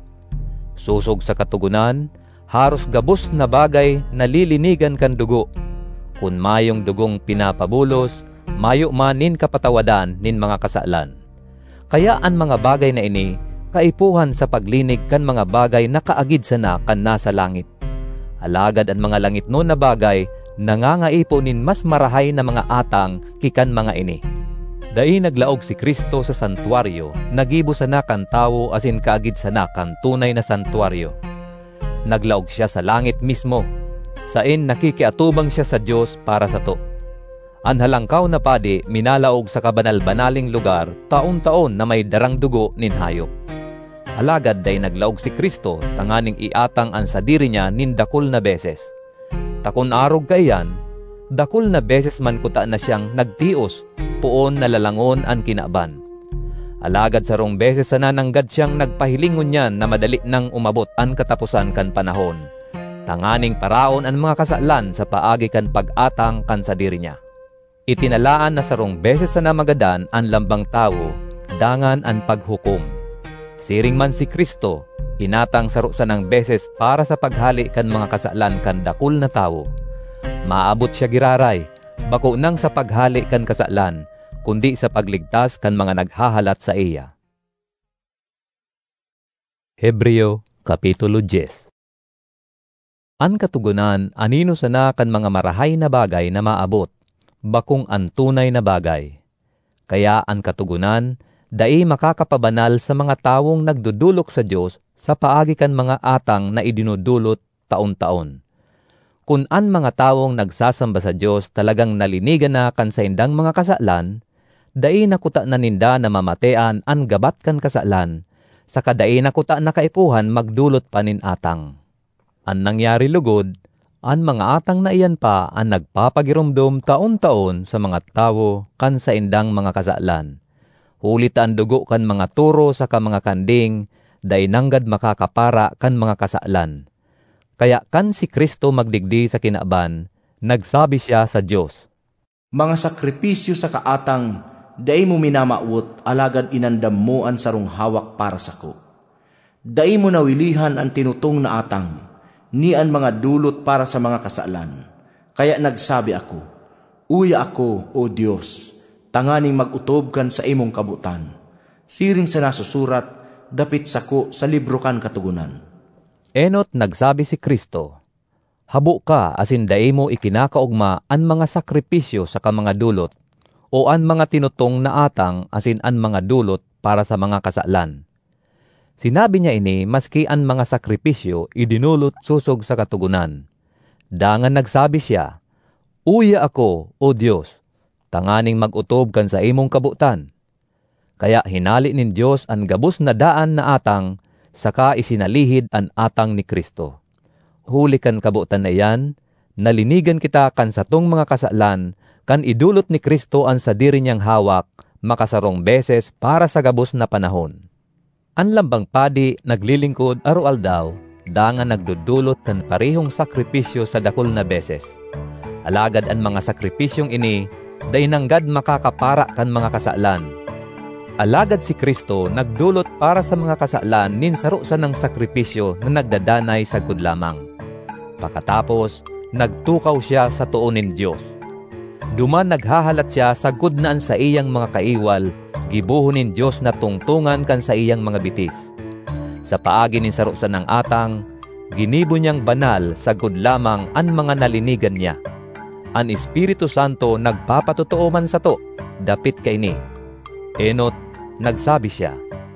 Susog sa katugunan, haros gabos na bagay na lilinigan kan dugo. Kung mayong dugong pinapabulos, mayo manin kapatawadan nin mga kasalan. Kaya ang mga bagay na ini, kaipuhan sa paglinig kan mga bagay na kaagid sana kan nasa langit. Alagad ang mga langit no na bagay, nangangaipo nin mas marahay na mga atang kikan mga ini. Dai naglaog si Kristo sa santuaryo, nagibo sana kan tawo asin kaagid sana kan tunay na santuaryo. Naglaog siya sa langit mismo, sain nakikiatubang siya sa Diyos para sa to. Ang halangkaw na padi minalaog sa kabanal-banaling lugar taon-taon na may darang dugo nin hayop. Alagad day naglaog si Kristo, tanganing iatang ang sadiri niya nin dakul na beses. Takon arog kayan, dakul na beses man kuta na siyang nagtios, puon na lalangon ang kinaban. Alagad sarong beses sana nanggad siyang nagpahilingon niyan na madali nang umabot ang katapusan kan panahon. Tanganing paraon ang mga kasalan sa paagi kan pag-atang kan sadiri niya. Itinalaan na sarong beses sana magadan ang lambang tawo, dangan ang paghukom. Siring man si Kristo, ipinatang saro sanang beses para sa paghali kan mga kasalan kan dakul na tawo. Maabot siya giraray, bako nang sa paghali kan kasalan, kundi sa pagligtas kan mga naghahalat sa iya. Hebreo Kapitulo ten. An katugunan, anino sana kan mga marahay na bagay na maabot, bakong an tunay na bagay. Kaya an katugunan, dai makakapabanal sa mga tawong nagdudulok sa Diyos sa paagi kan mga atang na idinudulot taon-taon. Kung an mga tawong nagsasamba sa Diyos talagang nalinigan na kan sa indang mga kasalan, dai nakuta na ninda na mamatean an gabat kan kasalan, saka dai nakuta na kaipuhan magdulot panin atang. An nangyari lugod, an mga atang na iyan pa ang nagpapagirumdum taon-taon sa mga tawo kan sa indang mga kasalan. Hulit ang dugo kan mga turo sa ka mga kanding, dai nanggad makakapara kan mga kasalan. Kaya kan si Kristo magdigdi sa kinaban, nagsabi siya sa Diyos, "Mga sakripisyo sa kaatang, dai mo minamaot, alagad inandam mo ang sarong hawak para sako. Dai mo nawilihan ang tinutong na atang, ni ang mga dulot para sa mga kasalan. Kaya nagsabi ako, uya ako, O Diyos, tanganing mag-utob kan sa imong kabutan. Siring sa nasusurat, dapit sako sa libro kan katugunan." Enot nagsabi si Kristo, "Habo ka asin dai mo ikinakaugma an mga sakripisyo sa kamanga dulot, o an mga tinutong na atang asin an mga dulot para sa mga kasalan." Sinabi niya ini maski an mga sakripisyo idinulot susog sa katugunan. Dangan nagsabi siya, "Uya ako, O Diyos, tanganing mag-utob kan sa imong kabutan." Kaya hinali nin Diyos an gabus na daan na atang, saka isinalihid an atang ni Kristo. Huli kan kabutan na iyan, nalinigan kita kan satong mga kasalan, kan idulot ni Kristo ang sadiri niyang hawak, makasarong beses para sa gabus na panahon. An lambang padi naglilingkod araw-aldaw, dangan nagdudulot kan parehong sakripisyo sa dakol na beses. Alagad an mga sakripisyong ini, day nanggad makakapara kan mga kasalan. Alagad si Kristo nagdulot para sa mga kasalan nin sarusa ng sakripisyo na nagdadanay sa gud lamang. Pakatapos, nagtukaw siya sa tuonin Diyos. Duman naghahalat siya sa gudnaan sa iyang mga kaiwal, gibuhonin Diyos na tungtungan kan sa iyang mga bitis. Sa paagi nin sarusa ng atang, ginibo niyang banal sa gud lamang an mga nalinigan niya. An Espiritu Santo nagpapatotoo man sa to, dapit kay ni. Enot, nagsabi siya,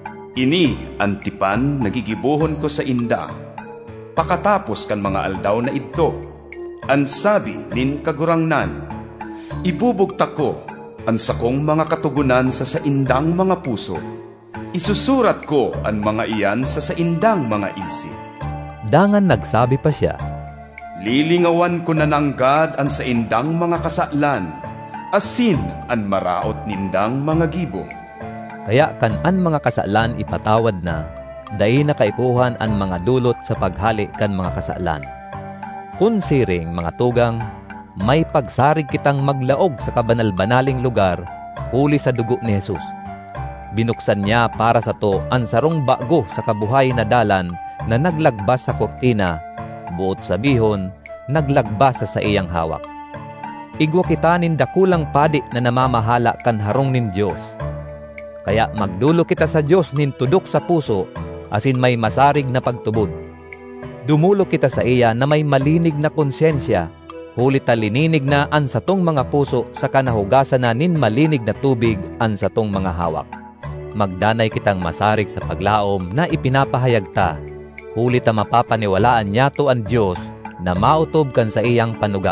"Ini ang tipan nagigibuhon ko sa inda, pakatapos kan mga aldaw na idto, ang sabi nin kagurangnan, ibubugta ko ang sakong mga katugunan sa saindang mga puso, isusurat ko ang mga iyan sa saindang mga isip." Dangan nagsabi pa siya, "Lilingawan ko na nanggad ang saindang mga kasalan, asin ang maraot nindang mga gibo." Kaya kan an mga kasalan ipatawad na, dai nakaipuhan an mga dulot sa paghali kan mga kasalan. Kun siring mga tugang, may pagsarig kitang maglaog sa kabanal-banaling lugar, huli sa dugo ni Jesus. Binuksan niya para sa to ang sarong bago sa kabuhay na dalan na naglagbas sa kortina, buot sabihon, naglagbas sa iyang hawak. Igwa kita nin dakulang padi na namamahala kan harong nin Diyos. Kaya magdulo kita sa Diyos nin tudok sa puso, asin may masarig na pagtubod. Dumulo kita sa iya na may malinig na konsyensya, huli talininig na an satong mga puso sa kanahugasan na nin malinig na tubig an satong mga hawak. Magdanay kitang masarig sa paglaom na ipinapahayag ta, huli ta mapapaniwalaan niya to ang Diyos na mautob kan sa iyang panuga.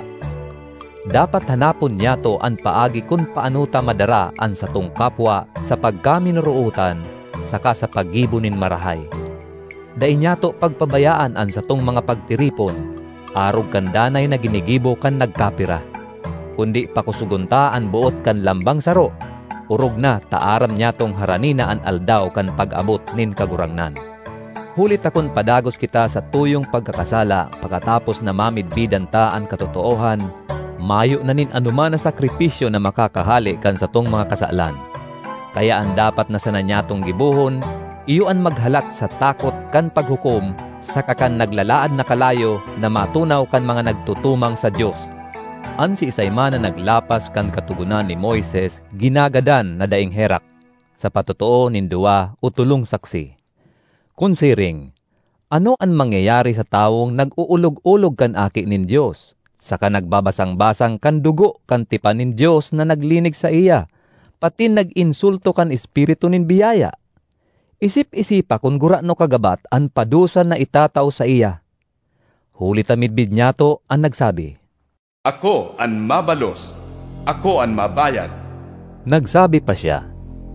Dapat hanapon niya to ang paagi kung paano ta madara ang satong kapwa sa pagkaminuruutan, saka sa paggibunin marahay. Dai niya to pagpabayaan ang satong mga pagtiripon, arog kan danay na ginigibo kan nagkapira. Kundi pakusugunta ang buot kan lambang saro, urog na taaram niya tong haranina an aldaw kan pag-abot nin kagurangnan. Hulit akon padagos kita sa tuyong pagkakasala, pagkatapos na mamidbidan ta ang katotoohan, mayo na nin anuman na sakripisyo na makakahali kan sa tong mga kasalan. Kaya ang dapat na sana niya tong gibuhon, iyo an maghalat sa takot kan paghukom sa kakan naglalaad na kalayo na matunaw kan mga nagtutumang sa Dios. An si isayman na naglapas kan katugunan ni Moises ginagadan na daing herak sa patotoo nin duwa o tulong saksi. Kunsiring, ano an mangyayari sa taong nag-uulog-ulog kan aki nin Dios? Saka nagbabasang-basang kan dugo kan tipan nin Dios na naglinig sa iya, pati nag-insulto kan espiritu nin biyaya. Isip-isipa kung gura no kagabat an padusan na itataw sa iya. Huli tamidbid niya to ang nagsabi, Ako an mabalos, ako an mabayad. Nagsabi pa siya,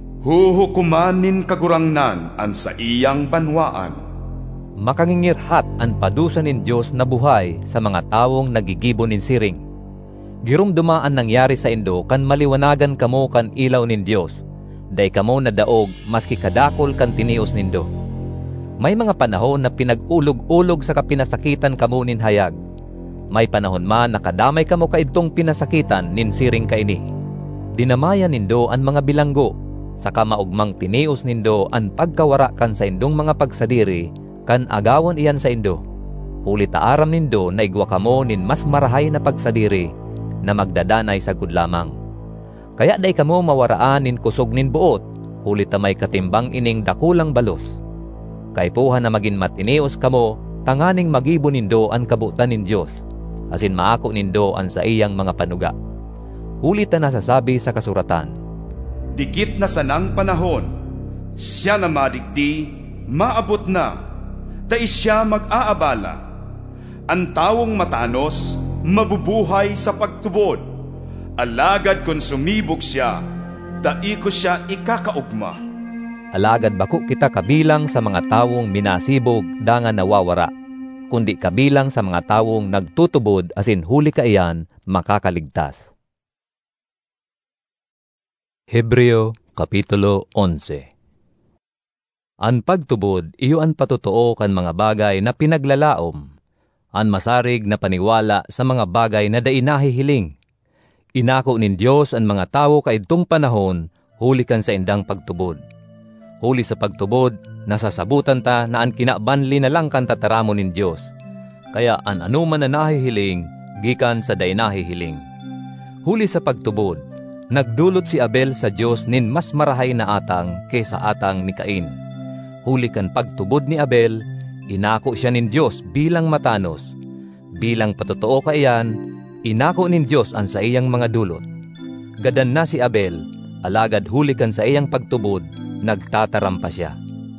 Huhukumanin kagurangnan an sa iyang banwaan. Makangingirhat ang padusan nin Diyos na buhay sa mga tawong nagigibo nin siring. Girumdumaan nangyari sa indo kan maliwanagan kamo kan ilaw nin Diyos. Day kamo na daog maski kadakol kan tinios nindo. May mga panahon na pinag-ulog-ulog sa kapinasakitan kamo nin hayag. May panahon man na kadamay kamo kaidtong pinasakitan nin siring kaini. Dinamayan nindo ang mga bilanggo, saka maugmang tinios nindo ang pagkawara kan sa indong mga pagsadiri, kan agawan iyan sa indo. Huli taaram nindo na igwa kamo nin mas marahay na pagsadiri na magdadanay sa gud lamang. Kaya day kamo mawaraan nin kusog nin buot, huli tamay katimbang ining dakulang balos. Kay puha na magin matinios kamo, tanganing magibo nindo ang kabutan nin Dios, asin maako nindo ang sa iyang mga panuga. Huli ta nasasabi sa kasuratan, Digit na sanang panahon, siya na madigdi, maabot na, dai siya mag-aabala. Ang tawong matanos, mabubuhay sa pagtubod. Alagad kung sumibog siya, dai ko siya ikakaugma. Alagad bako kita kabilang sa mga tawong minasibog dangan nawawara, kundi kabilang sa mga tawong nagtutubod asin huli kaiyan makakaligtas. Hebreo Kapitulo eleven. An pagtubod iyo an patotoo kan mga bagay na pinaglalaom, an masarig na paniwala sa mga bagay na dai nahihiling. Inako nin Diyos ang mga tao kaidtong panahon, huli kan sa indang pagtubod. Huli sa pagtubod, nasasabutan ta na ang kinabanli na lang kan tataramo nin Diyos. Kaya an anuman na nahihiling, gikan sa day nahihiling. Huli sa pagtubod, nagdulot si Abel sa Diyos nin mas marahay na atang kaysa atang ni Cain. Huli kan pagtubod ni Abel, inako siya nin Diyos bilang matanos. Bilang patotoo kaiyan, inako nin Diyos ang sa iyang mga dulot. Gadan na si Abel, alagad huli kan sa iyang pagtubod, nagtataram pa siya.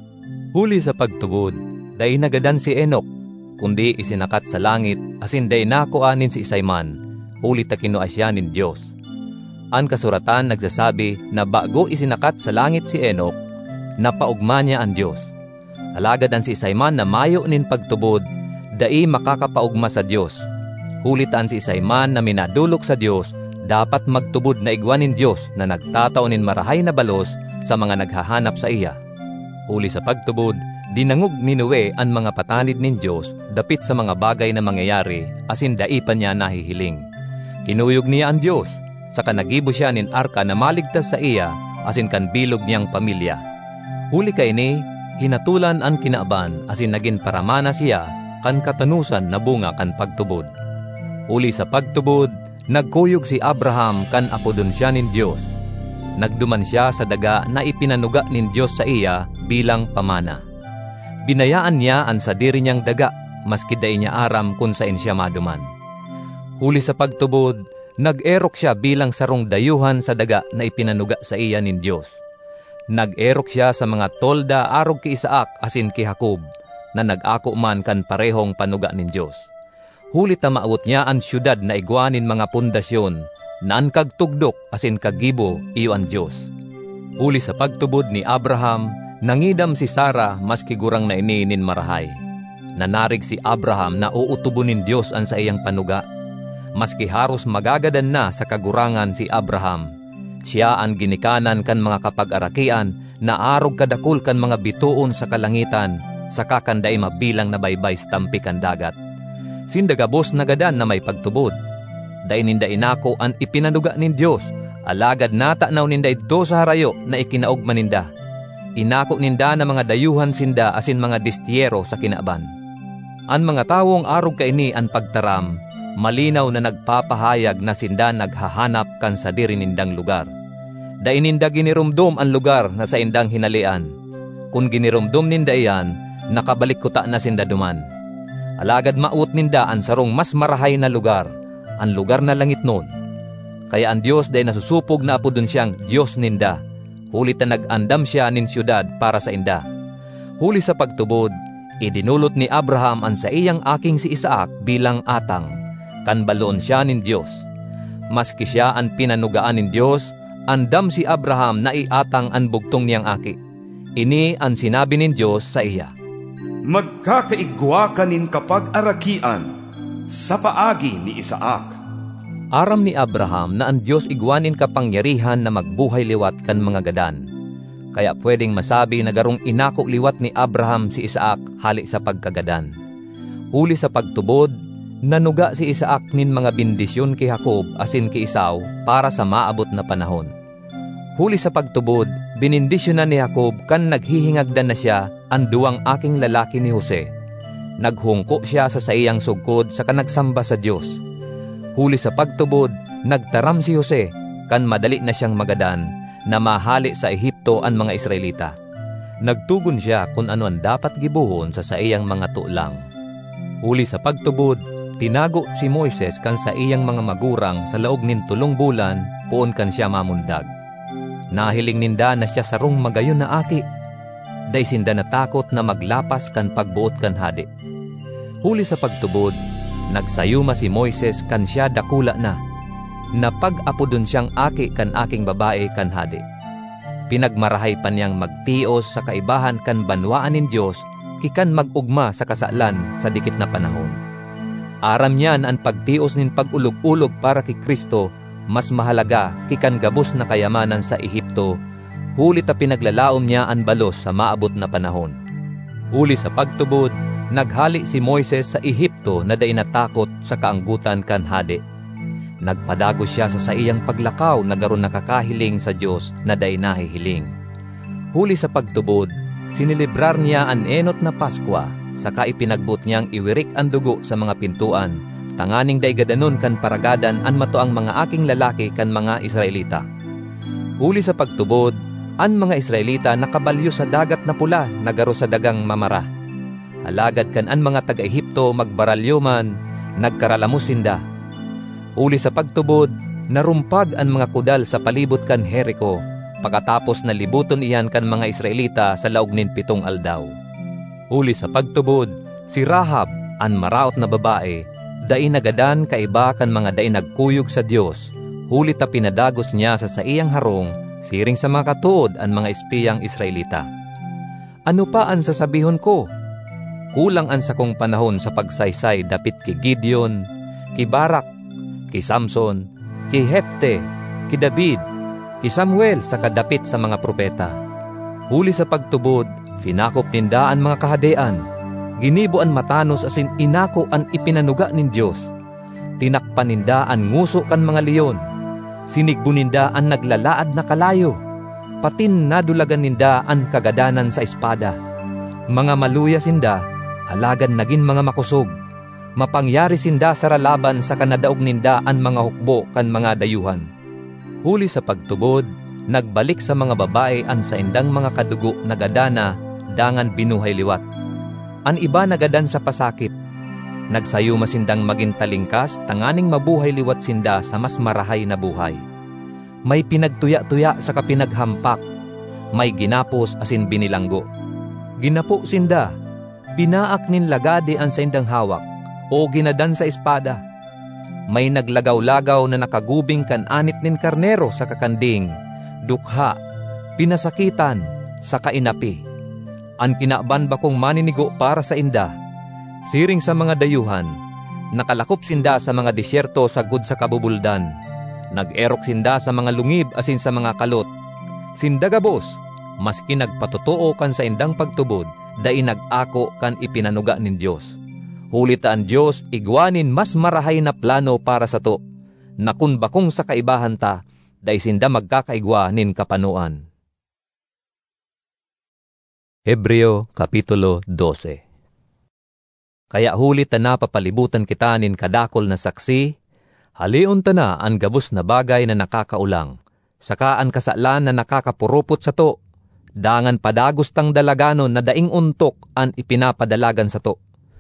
Huli sa pagtubod, day nagadan si Enoch, kundi isinakat sa langit, asin day nakuanin si Isayman, huli ta kinuasya nin Diyos. Ang kasuratan nagsasabi na bago isinakat sa langit si Enoch, napaugma niya ang Diyos. Alagad ang si Isayman na mayo nin pagtubod, dai makakapaugma sa Diyos. Hulitan si Isayman na minadulok sa Diyos, dapat magtubod na igwanin Diyos na nagtataon nin marahay na balos sa mga naghahanap sa iya. Huli sa pagtubod, dinangog ni Noe ang mga patanid nin Diyos dapit sa mga bagay na mangyayari, asin daipan niya nahihiling. Kinuyog niya ang Diyos, saka nagibo siya nin arka na maligtas sa iya, asin kan bilog niyang pamilya. Huli kaini, hinatulan ang kinaaban, asin naging paramana siya kan katanusan na bunga kan pagtubod. Uli sa pagtubod, nagkuyog si Abraham kan apodon siya nin Diyos. Nagduman siya sa daga na ipinanuga nin Diyos sa iya bilang pamana. Binayaan niya ang sadiri niyang daga, maski day niya aram kung saan siya maduman. Huli sa pagtubod, nag-erok siya bilang sarong dayuhan sa daga na ipinanuga sa iya nin Diyos. Nag-erok siya sa mga tolda arog ki Isaac asin ki Jacob, na nag-ako man kan parehong panuga nin Diyos. Huli ta maawot niya ang syudad na igwanin mga pundasyon, na ang kagtugdok asin kagibo iyo ang Diyos. Huli sa pagtubod ni Abraham, nangidam si Sarah maski gurang na ininin marahay. Nanarig si Abraham na uutubunin Diyos ang sa iyang panuga. Maski haros magagadan na sa kagurangan si Abraham, siya ang ginikanan kan mga kapag-arakian na arog kadakul kan mga bituon sa kalangitan, sa kakanday mabilang na baybay sa tampikan dagat. Sindagabos nagadan na may pagtubod. Dahil ninda inako ang ipinanuga nin Diyos, alagad nata naw ninda ito sa harayo na ikinaugman ninda. inako ninda na mga dayuhan sinda asin mga distyero sa kinaaban. An mga tawong arog kaini an pagtaram, malinaw na nagpapahayag na sinda naghahanap kan sa diri nindang lugar. Da ininda ginirumdum ang lugar na sa indang hinalian. Kung ginirumdum ninda iyan, nakabalik kuta na sinda duman. Alagad maut ninda ang sarong mas marahay na lugar, ang lugar na langit nun. Kaya ang Diyos day nasusupog na apodon siyang Diyos ninda. Huli ta nag-andam siya nin syudad para sa inda. Huli sa pagtubod, idinulot ni Abraham ang sa iyang aking si Isaac bilang atang, kan baloon siya nin Diyos. Maski siya ang pinanugaan nin Diyos, andam si Abraham na iatang ang bugtong niyang aki. Ini ang sinabi nin Diyos sa iya. Magkakaigwa ka nin kapag arakian sa paagi ni Isaac. Aram ni Abraham na ang Diyos igwanin kapangyarihan na magbuhay liwat kan mga gadan. Kaya pwedeng masabi na garong inako liwat ni Abraham si Isaac hali sa pagkagadan. Huli sa pagtubod, nanuga si Isaac nin mga bendisyon kay Jacob asin kay Esau para sa maabot na panahon. Huli sa pagtubod, binindisyonan ni Jacob kan naghihingagdan na siya ang duwang aking lalaki ni Jose. Naghungko siya sa saiyang sugkod sa kanagsamba sa Diyos. Huli sa pagtubod, nagtaram si Jose kan madali na siyang magadan na mahali sa Ehipto ang mga Israelita. Nagtugon siya kung ano ang dapat gibuhon sa saiyang mga tulang. Huli sa pagtubod, tinago si Moises kan sa iyang mga magurang sa laog nin tulong bulan poon kan siya mamundag. Nahiling ninda na siya sarong magayon na aki. Day sinda natakot na maglapas kan pagbuot kan hadi. Huli sa pagtubod, nagsayuma si Moises kan siya dakula na. Napag-apodon siyang aki kan aking babae kan hadi. Pinagmarahay pa niyang magtios sa kaibahan kan banwaan nin Diyos kikan mag-ugma sa kasalan sa dikit na panahon. Aram niyan ang pagtios nin pag-ulog-ulog para kay Kristo mas mahalaga kikan gabos na kayamanan sa Ehipto, huli ta pinaglalaom niya ang balos sa maabot na panahon. Huli sa pagtubod, naghali si Moises sa Ehipto na day natakot sa kaanggutan kan hadi. Nagpadago siya sa saiyang paglakaw na garon nakakahiling sa Diyos na day nahihiling. Huli sa pagtubod, sinilibrar niya ang enot na Paskwa, saka ipinagbut niyang iwirik ang dugo sa mga pintuan, tanganing day gadanon kan paragadan an mato ang mga aking lalaki kan mga Israelita. Huli sa pagtubod, an mga Israelita nakabalyo sa dagat na pula na garo sa dagang mamara. Alagad kan an mga taga-Ehipto magbaralyo man, nagkaralamos sinda. Huli sa pagtubod, narumpag an mga kudal sa palibot kan Jericho, pagkatapos na libuton iyan kan mga Israelita sa laog nin pitong aldaw. Huli sa pagtubod, si Rahab, an maraot na babae, dai nagadan kaiba kan mga dai nagkuyog sa Diyos, huli ta pinadagos niya sa saiyang harong, siring sa mga katuod an mga espiyang Israelita. Ano pa ang sasabihon ko? Kulang ang sakong panahon sa pagsaysay dapit ki Gideon, ki Barak, ki Samson, ki Hefte, ki David, ki Samuel sa kadapit sa mga propeta. Huli sa pagtubod, sinakop ninda ang mga kahadean, ginibo ang matanos asin inako ang ipinanuga nin Diyos. Tinakpan ninda ang nguso kan mga leon, sinigbo ninda ang naglalaad na kalayo, patin nadulagan ninda ang kagadanan sa espada. Mga maluya sinda, alagan naging mga makusog, mapangyari sinda sa ralaban sa kanadaog ninda ang mga hukbo kan mga dayuhan. Huli sa pagtubod, nagbalik sa mga babae ang sa indang mga kadugo na gadana, dangan binuhay liwat. An iba nagadan sa pasakit, nagsayo masindang maging talingkas, tanganing mabuhay liwat sinda sa mas marahay na buhay. May pinagtuya-tuya sa kapinaghampak, may ginapos asin binilanggo. Ginapo sinda, binaak nin lagade ang sa indang hawak, o ginadan sa espada. May naglagaw-lagaw na nakagubing kan anit nin karnero sa kakanding, dukha, pinasakitan, sa kainapi. Ang kinaban bakong maninigo para sa inda, siring sa mga dayuhan, nakalakop sinda sa mga disyerto sagud sa kabubuldan, nag-erok sinda sa mga lungib asin sa mga kalot. Sindagabos, maski nagpatotoo kan sa indang pagtubod, dai nag-ako kan ipinanuga nin Diyos. Huli ta ang Diyos igwanin mas marahay na plano para sa to, na kun bakong sa kaibahan ta, dai sinda magkakaigwa nin kapanuan. Hebreo Kapitulo twelve. Kaya huli ta na papalibutan kita nin kadakol na saksi, halion ta na ang gabos na bagay na nakakaulang, saka ang kasalan na nakakapurupot sa to, dangan padagos tang dalaganon na daing untok ang ipinapadalagan sa to.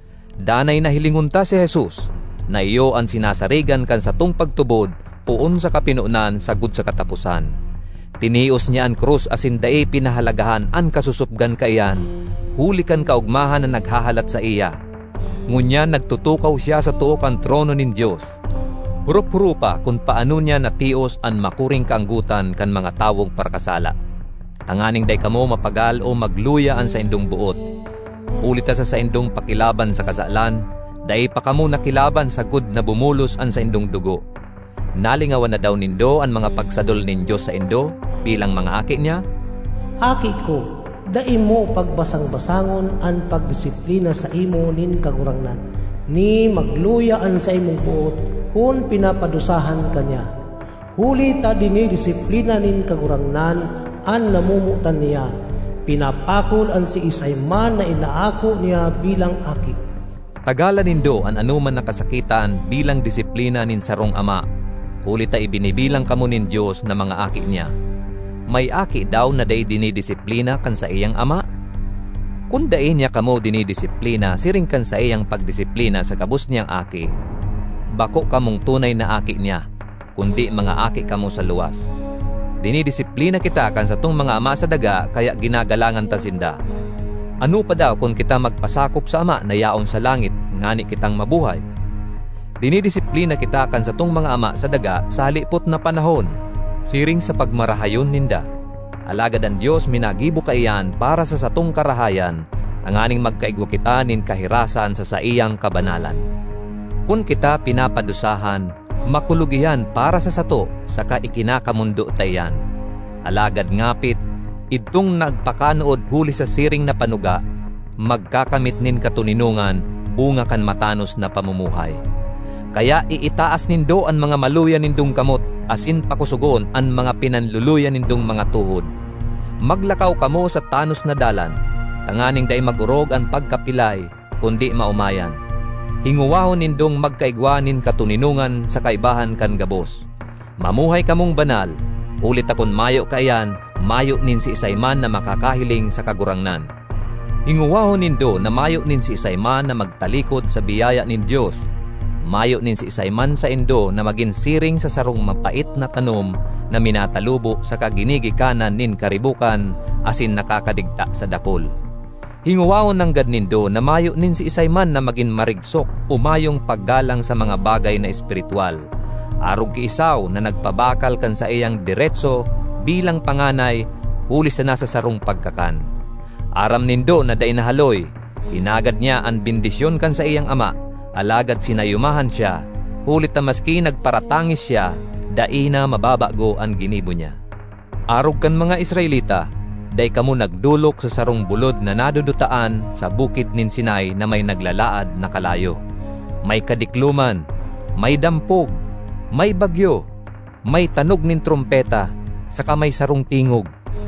Danay na hilingunta si Jesus, na iyo ang sinasarigan kan sa tung pagtubod, puon sa kapinunan sagud sa katapusan. Tinios niya ang krus asin dae pinahalagahan ang kasusupgan kaiyan, huli kan kaugmahan na naghahalat sa iya. Ngunya nagtutukaw siya sa tuo kan trono nin Diyos. Hurup-hurupa kung paano niya natios ang makuring kaanggutan kan mga tawong parakasala. Tanganing day kamo mapagal o magluya ang sa indong buot. Ulita sa sa indong pakilaban sa kasalan, day pa kamo nakilaban sa gud na bumulos ang sa indong dugo. Nalingawan na daw nindo ang mga pagsadol nin Diyos sa indo bilang mga aki niya. Aki ko, dai mo pagbasang-basangon ang pagdisiplina sa imo nin kagurangnan, ni magluyaan sa imong buot kung pinapadusahan kanya. Huli ta dinidisiplina nin kagurangnan ang namumutan niya, pinapakol ang si Isayman na inaako niya bilang aki. Tagalan nindo ang anuman nakasakitan bilang disiplina nin sarong ama. Huli ta ibinibilang kamo nin Diyos na mga aki niya. May aki daw na day dinidisiplina kan sa iyang ama? Kung dae niya kamo dinidisiplina, siring kan sa iyang pagdisiplina sa kabus niyang aki, bako kamong tunay na aki niya, kundi mga aki kamo sa luwas. Dinidisiplina kita kan sa tung mga ama sa daga, kaya ginagalangan ta sinda. Ano pa daw kung kita magpasakop sa ama na yaon sa langit, ngani kitang mabuhay? Dinidisiplina kita kan sa tung mga ama sa daga sa halipot na panahon, siring sa pagmarahayon ninda. Alagad ang Diyos minagibo kaiyan para sa satong karahayan, tanganing magkaigwa kita nin kahirasan sa saiyang kabanalan. Kung kita pinapadusahan, makulugihan para sa sato, saka ikinakamundo tayan. Alagad ngapit, itong nagpakanood huli sa siring na panuga, magkakamit nin katuninungan, bunga kan matanos na pamumuhay. Kaya iitaas nindo ang mga maluyan nindong kamot, asin pakusugon ang mga pinanluluyan nindong mga tuhod. Maglakaw kamo sa tanos na dalan, tanganing day magurog ang pagkapilay, kundi maumayan. Hinguwahon nindong magkaigwanin katuninungan sa kaibahan kan gabos. Mamuhay kamong banal, ulit akon mayo kaayan, mayo nin si Isayman na makakahiling sa kagurangnan. Hinguwahon nindo na mayo nin si Isayman na magtalikod sa biyaya nin Diyos. Mayo nin si Isayman sa indo na maging siring sa sarong mapait na tanom na minatalubo sa kaginigikanan nin karibukan asin nakakadigta sa dakol. Hinguwawon ng gad nindo na mayo nin si Isayman na maging marigsok umayong paggalang sa mga bagay na espiritual. Arog ki Isaw na nagpabakal kan sa iyang diretso bilang panganay huli sa nasa sarong pagkakan. Aram nindo na day nahaloy, hinagad niya ang bendisyon kan sa iyang ama, alagad sinayumahan siya, hulit na maski nagparatangis siya, daina mababago ang ginibo niya. Arog kan mga Israelita, day kamo nagdulok sa sarong bulod na nadudutaan sa bukid nin Sinai na may naglalaad na kalayo. May kadikluman, may dampog, may bagyo, may tanog nin trompeta, saka may sarong tingog.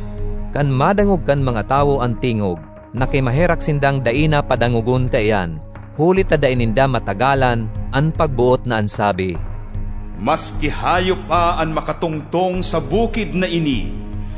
Kan madangog kan mga tao ang tingog, nakimaherak sindang daina padangugon kaiyan, hulit na daininda matagalan ang pagbuot na ansabi. Maski hayop pa ang makatungtong sa bukid na ini,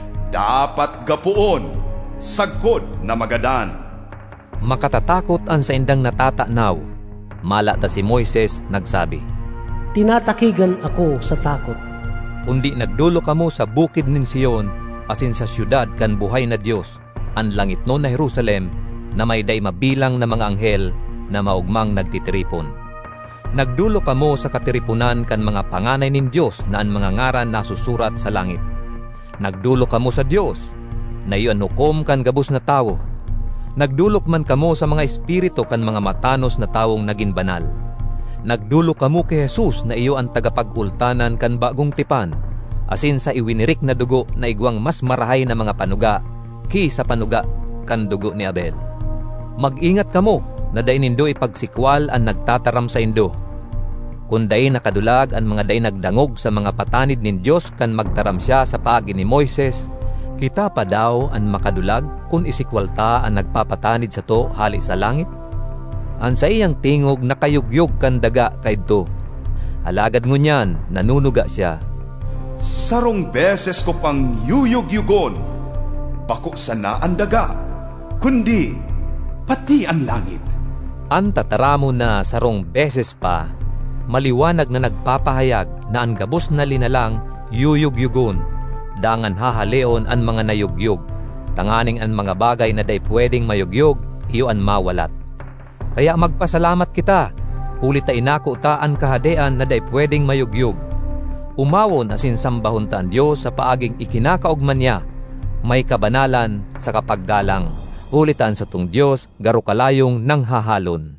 dapat gapuon, sagkod na magadan. Makatatakot ang sa indang natatanaw. Mala ta si Moises nagsabi, tinatakigan ako sa takot. Kundi nagdulo kamo sa bukid nin Sion, asin sa syudad kan buhay na Diyos, ang langit no na Jerusalem, na may day mabilang na mga anghel, na maugmang nagtitiripon. Nagdulo kamo sa katiripunan kan mga panganay nin Diyos na ang mga ngaran nasusurat sa langit. Nagdulo kamo sa Diyos, na iyon hukom kan gabus na tao. Nagdulok man kamo sa mga espiritu kan mga matanos na tawong naging banal. Nagdulo kamo kay Jesus na iyo ang tagapag-ultanan kan bagong tipan, asin sa iwinirik na dugo na igwang mas marahay na mga panuga, ki sa panuga kan dugo ni Abel. Mag-ingat kamo, na day nindo ipagsikwal ang nagtataram sa indo. Kung day nakadulag ang mga day nagdangog sa mga patanid nin Diyos kan magtaram siya sa paagi ni Moises, Kita pa daw ang makadulag kung isikwalta ang nagpapatanid sa to hali sa langit? Ang sa iyang tingog nakayugyog kan daga kaidto. Alagad ngunyan, nanunuga siya. Sarong beses ko pang yuyug-yugon, bako sana ang daga, kundi pati ang langit. Ang tataramo na sarong beses pa, maliwanag na nagpapahayag na ang gabos na linalang yuyug-yugon, dangan hahaleon ang mga nayugyug, tanganing ang mga bagay na day pwedeng mayugyug, iyo ang mawalat. Kaya magpasalamat kita, huli ta inako ta ang kahadean na day pwedeng mayugyug. Umawon asin sambahon ta ang Diyos sa paaging ikinakaugman niya, may kabanalan sa kapaggalang, huli ta sa tung Diyos garo kalayong nang hahalon.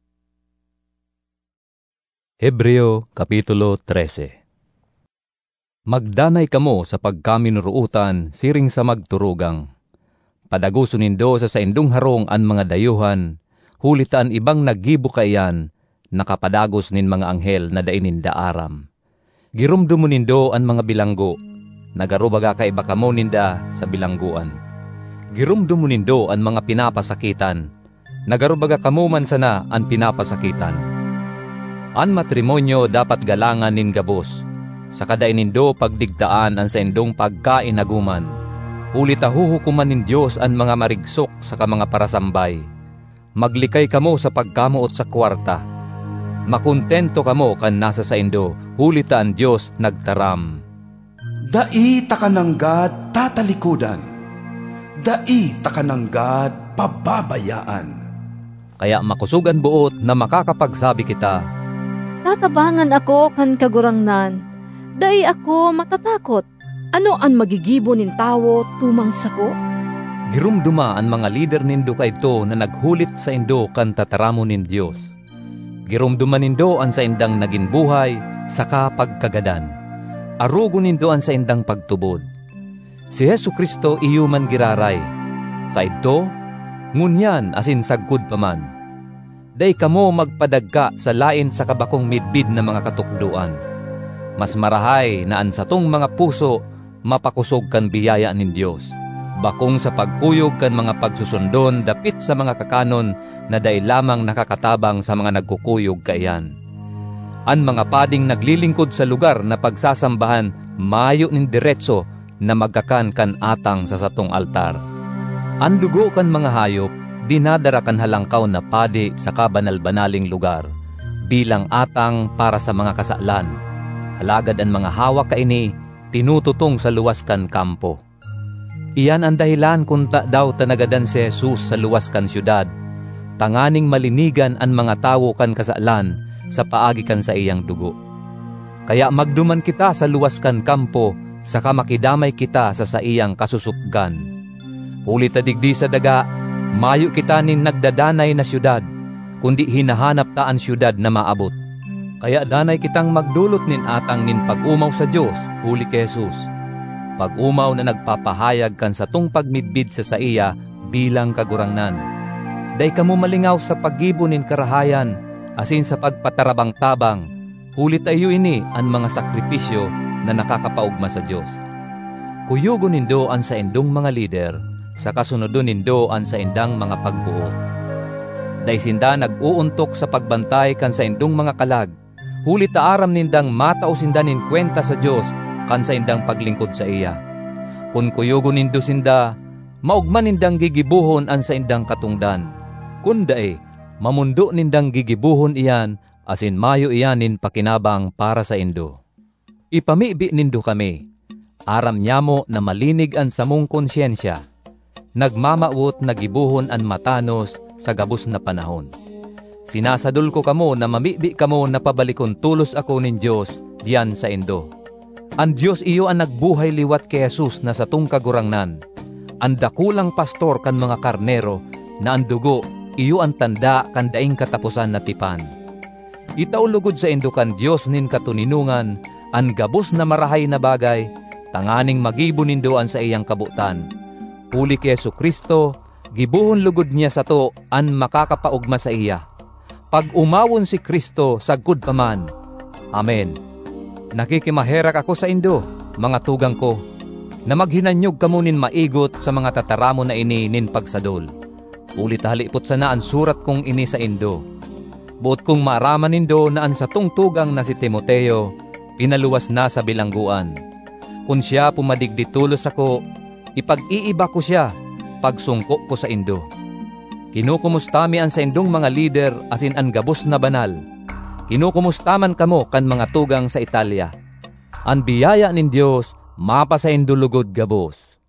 Hebreo Kapitulo trese. Magdanay kamo sa pagkaminuruutan siring sa magturugang. Padaguso nindo sa saindong harong an mga dayuhan, hulitaan ibang naggibo kayan, nakapadagos nin mga anghel na dainin daaram. Girumdumo nindo an mga bilanggo, nagarubaga kay baka mo ninda sa bilangguan. Girumdumo nindo an mga pinapasakitan, nagarubaga kamo man sana an pinapasakitan. An matrimonyo dapat galangan nin gabos, sa kadainindo pagdigtaan ang sa indong pagkainaguman. Huli ta huhukuman nin Diyos ang mga marigsok sa mga parasambay. Maglikay kamo sa pagkamuot sa kwarta. Makontento kamo kan nasa sa indo, huli ta ang Diyos nagtaram. Dai takananggad tatalikudan, dai takananggad pababayaan. Kaya makusugan buot na makakapagsabi kita, tatabangan ako kan kagurangnan, dai ako matatakot. Ano ang magigibo nin tawo tumang sako? Girumduma ang mga lider nindo kayto na naghulit sa indo kan tataramo nin Diyos. Girumduma nindo ang sa indang naging buhay sa kapagkagadan. Arugo nindo ang sa indang pagtubod. Si Hesu Kristo iyuman giraray. Kayto, ngunyan asin sagkod paman. Day kamo magpadagka sa lain sa kabakong midbid na mga katukduan. Mas marahay na an satong mga puso mapakusog kan biyaya nin Diyos. Bakong sa pagkuyog kan mga pagsusundon dapit sa mga kakanon na day lamang nakakatabang sa mga nagkukuyog kaiyan. An mga pading naglilingkod sa lugar na pagsasambahan mayo nin diretso na magkakan kan atang sa satong altar. An dugo kan mga hayop dinadara kan halangkaw na padi sa kabanal-banaling lugar bilang atang para sa mga kasalan. Alagad ang mga hawak kaini tinututong sa luwas kan kampo. Iyan ang dahilan kung ta daw tanagadan si Jesus sa luwas kan syudad, tanganing malinigan ang mga tawo kan kasalan sa paagi kan sa iyang dugo. Kaya magduman kita sa luwas kan kampo, saka makidamay kita sa sa iyang kasusupgan. Huli ta digdi sa daga, mayo kita nin nagdadanay na syudad, kundi hinahanap ta ang syudad na maabot. Kaya danay kitang magdulot nin atang nin pag-umaw sa Diyos, huli kay Jesus. Pag-umaw na nagpapahayag kan sa tung pagmidbid sa sa iya bilang kagurangnan. Day kamo malingaw sa paggibo nin karahayan, asin sa pagpatarabang-tabang, huli tayo ini ang mga sakripisyo na nakakapaugma sa Diyos. Kuyugo nindo ang sa indong mga lider, sa kasunodon nindo ang sa indang mga pagbuot. Day sinda nag-uuntok sa pagbantay kan sa indong mga kalag, huli taaram nindang matao sinda nin kwenta sa Diyos kan sa indang paglingkod sa iya. Kung kuyugo nindo sinda, maugman nindang gigibuhon ang sa indang katungdan. Kun dae, mamundo nindang gigibuhon iyan, asin mayo iyanin pakinabang para sa indo. Ipamibi nindo kami, aram nyamo na malinig ang samong konsyensya, nagmamawot na gibuhon ang matanos sa gabos na panahon. Sinasadul ko kamo na mamibi kamo na pabalikon tulos ako nin Diyos diyan sa indo. Ang Diyos iyo ang nagbuhay liwat kay Jesus na sa tung kagurangnan. Ang dakulang pastor kan mga karnero na ang dugo iyo ang tanda kan daing katapusan na tipan. Itaulugod sa indo kan Diyos nin katuninungan, ang gabos na marahay na bagay, tanganing magibo nindoan sa iyang kabutan. Huli kay Jesu Kristo, gibuhon lugod niya sa to an makakapaugma sa iya. Pag umawon si Kristo, sagkod paman. Amen. Nakikimaherak ako sa indo, mga tugang ko. na maghinanyog kamunin maigot sa mga tataramo na ini nin pagsadol. Ulit halipot sana ang surat kong ini sa Indo. Buot kong maaraman nindo na ang satong tugang na si Timoteo, inaluwas na sa bilangguan. Kung siya pumadigditulos ako, ipag-iiba ko siya, pagsungko ko sa Indo. Kinukumusta mi an sa Indong mga lider asin an gabos na banal. Kinukumustaman kamo kan mga tugang sa Italia. An biyaya nin Dios, mapa sa Indo lugod gabos.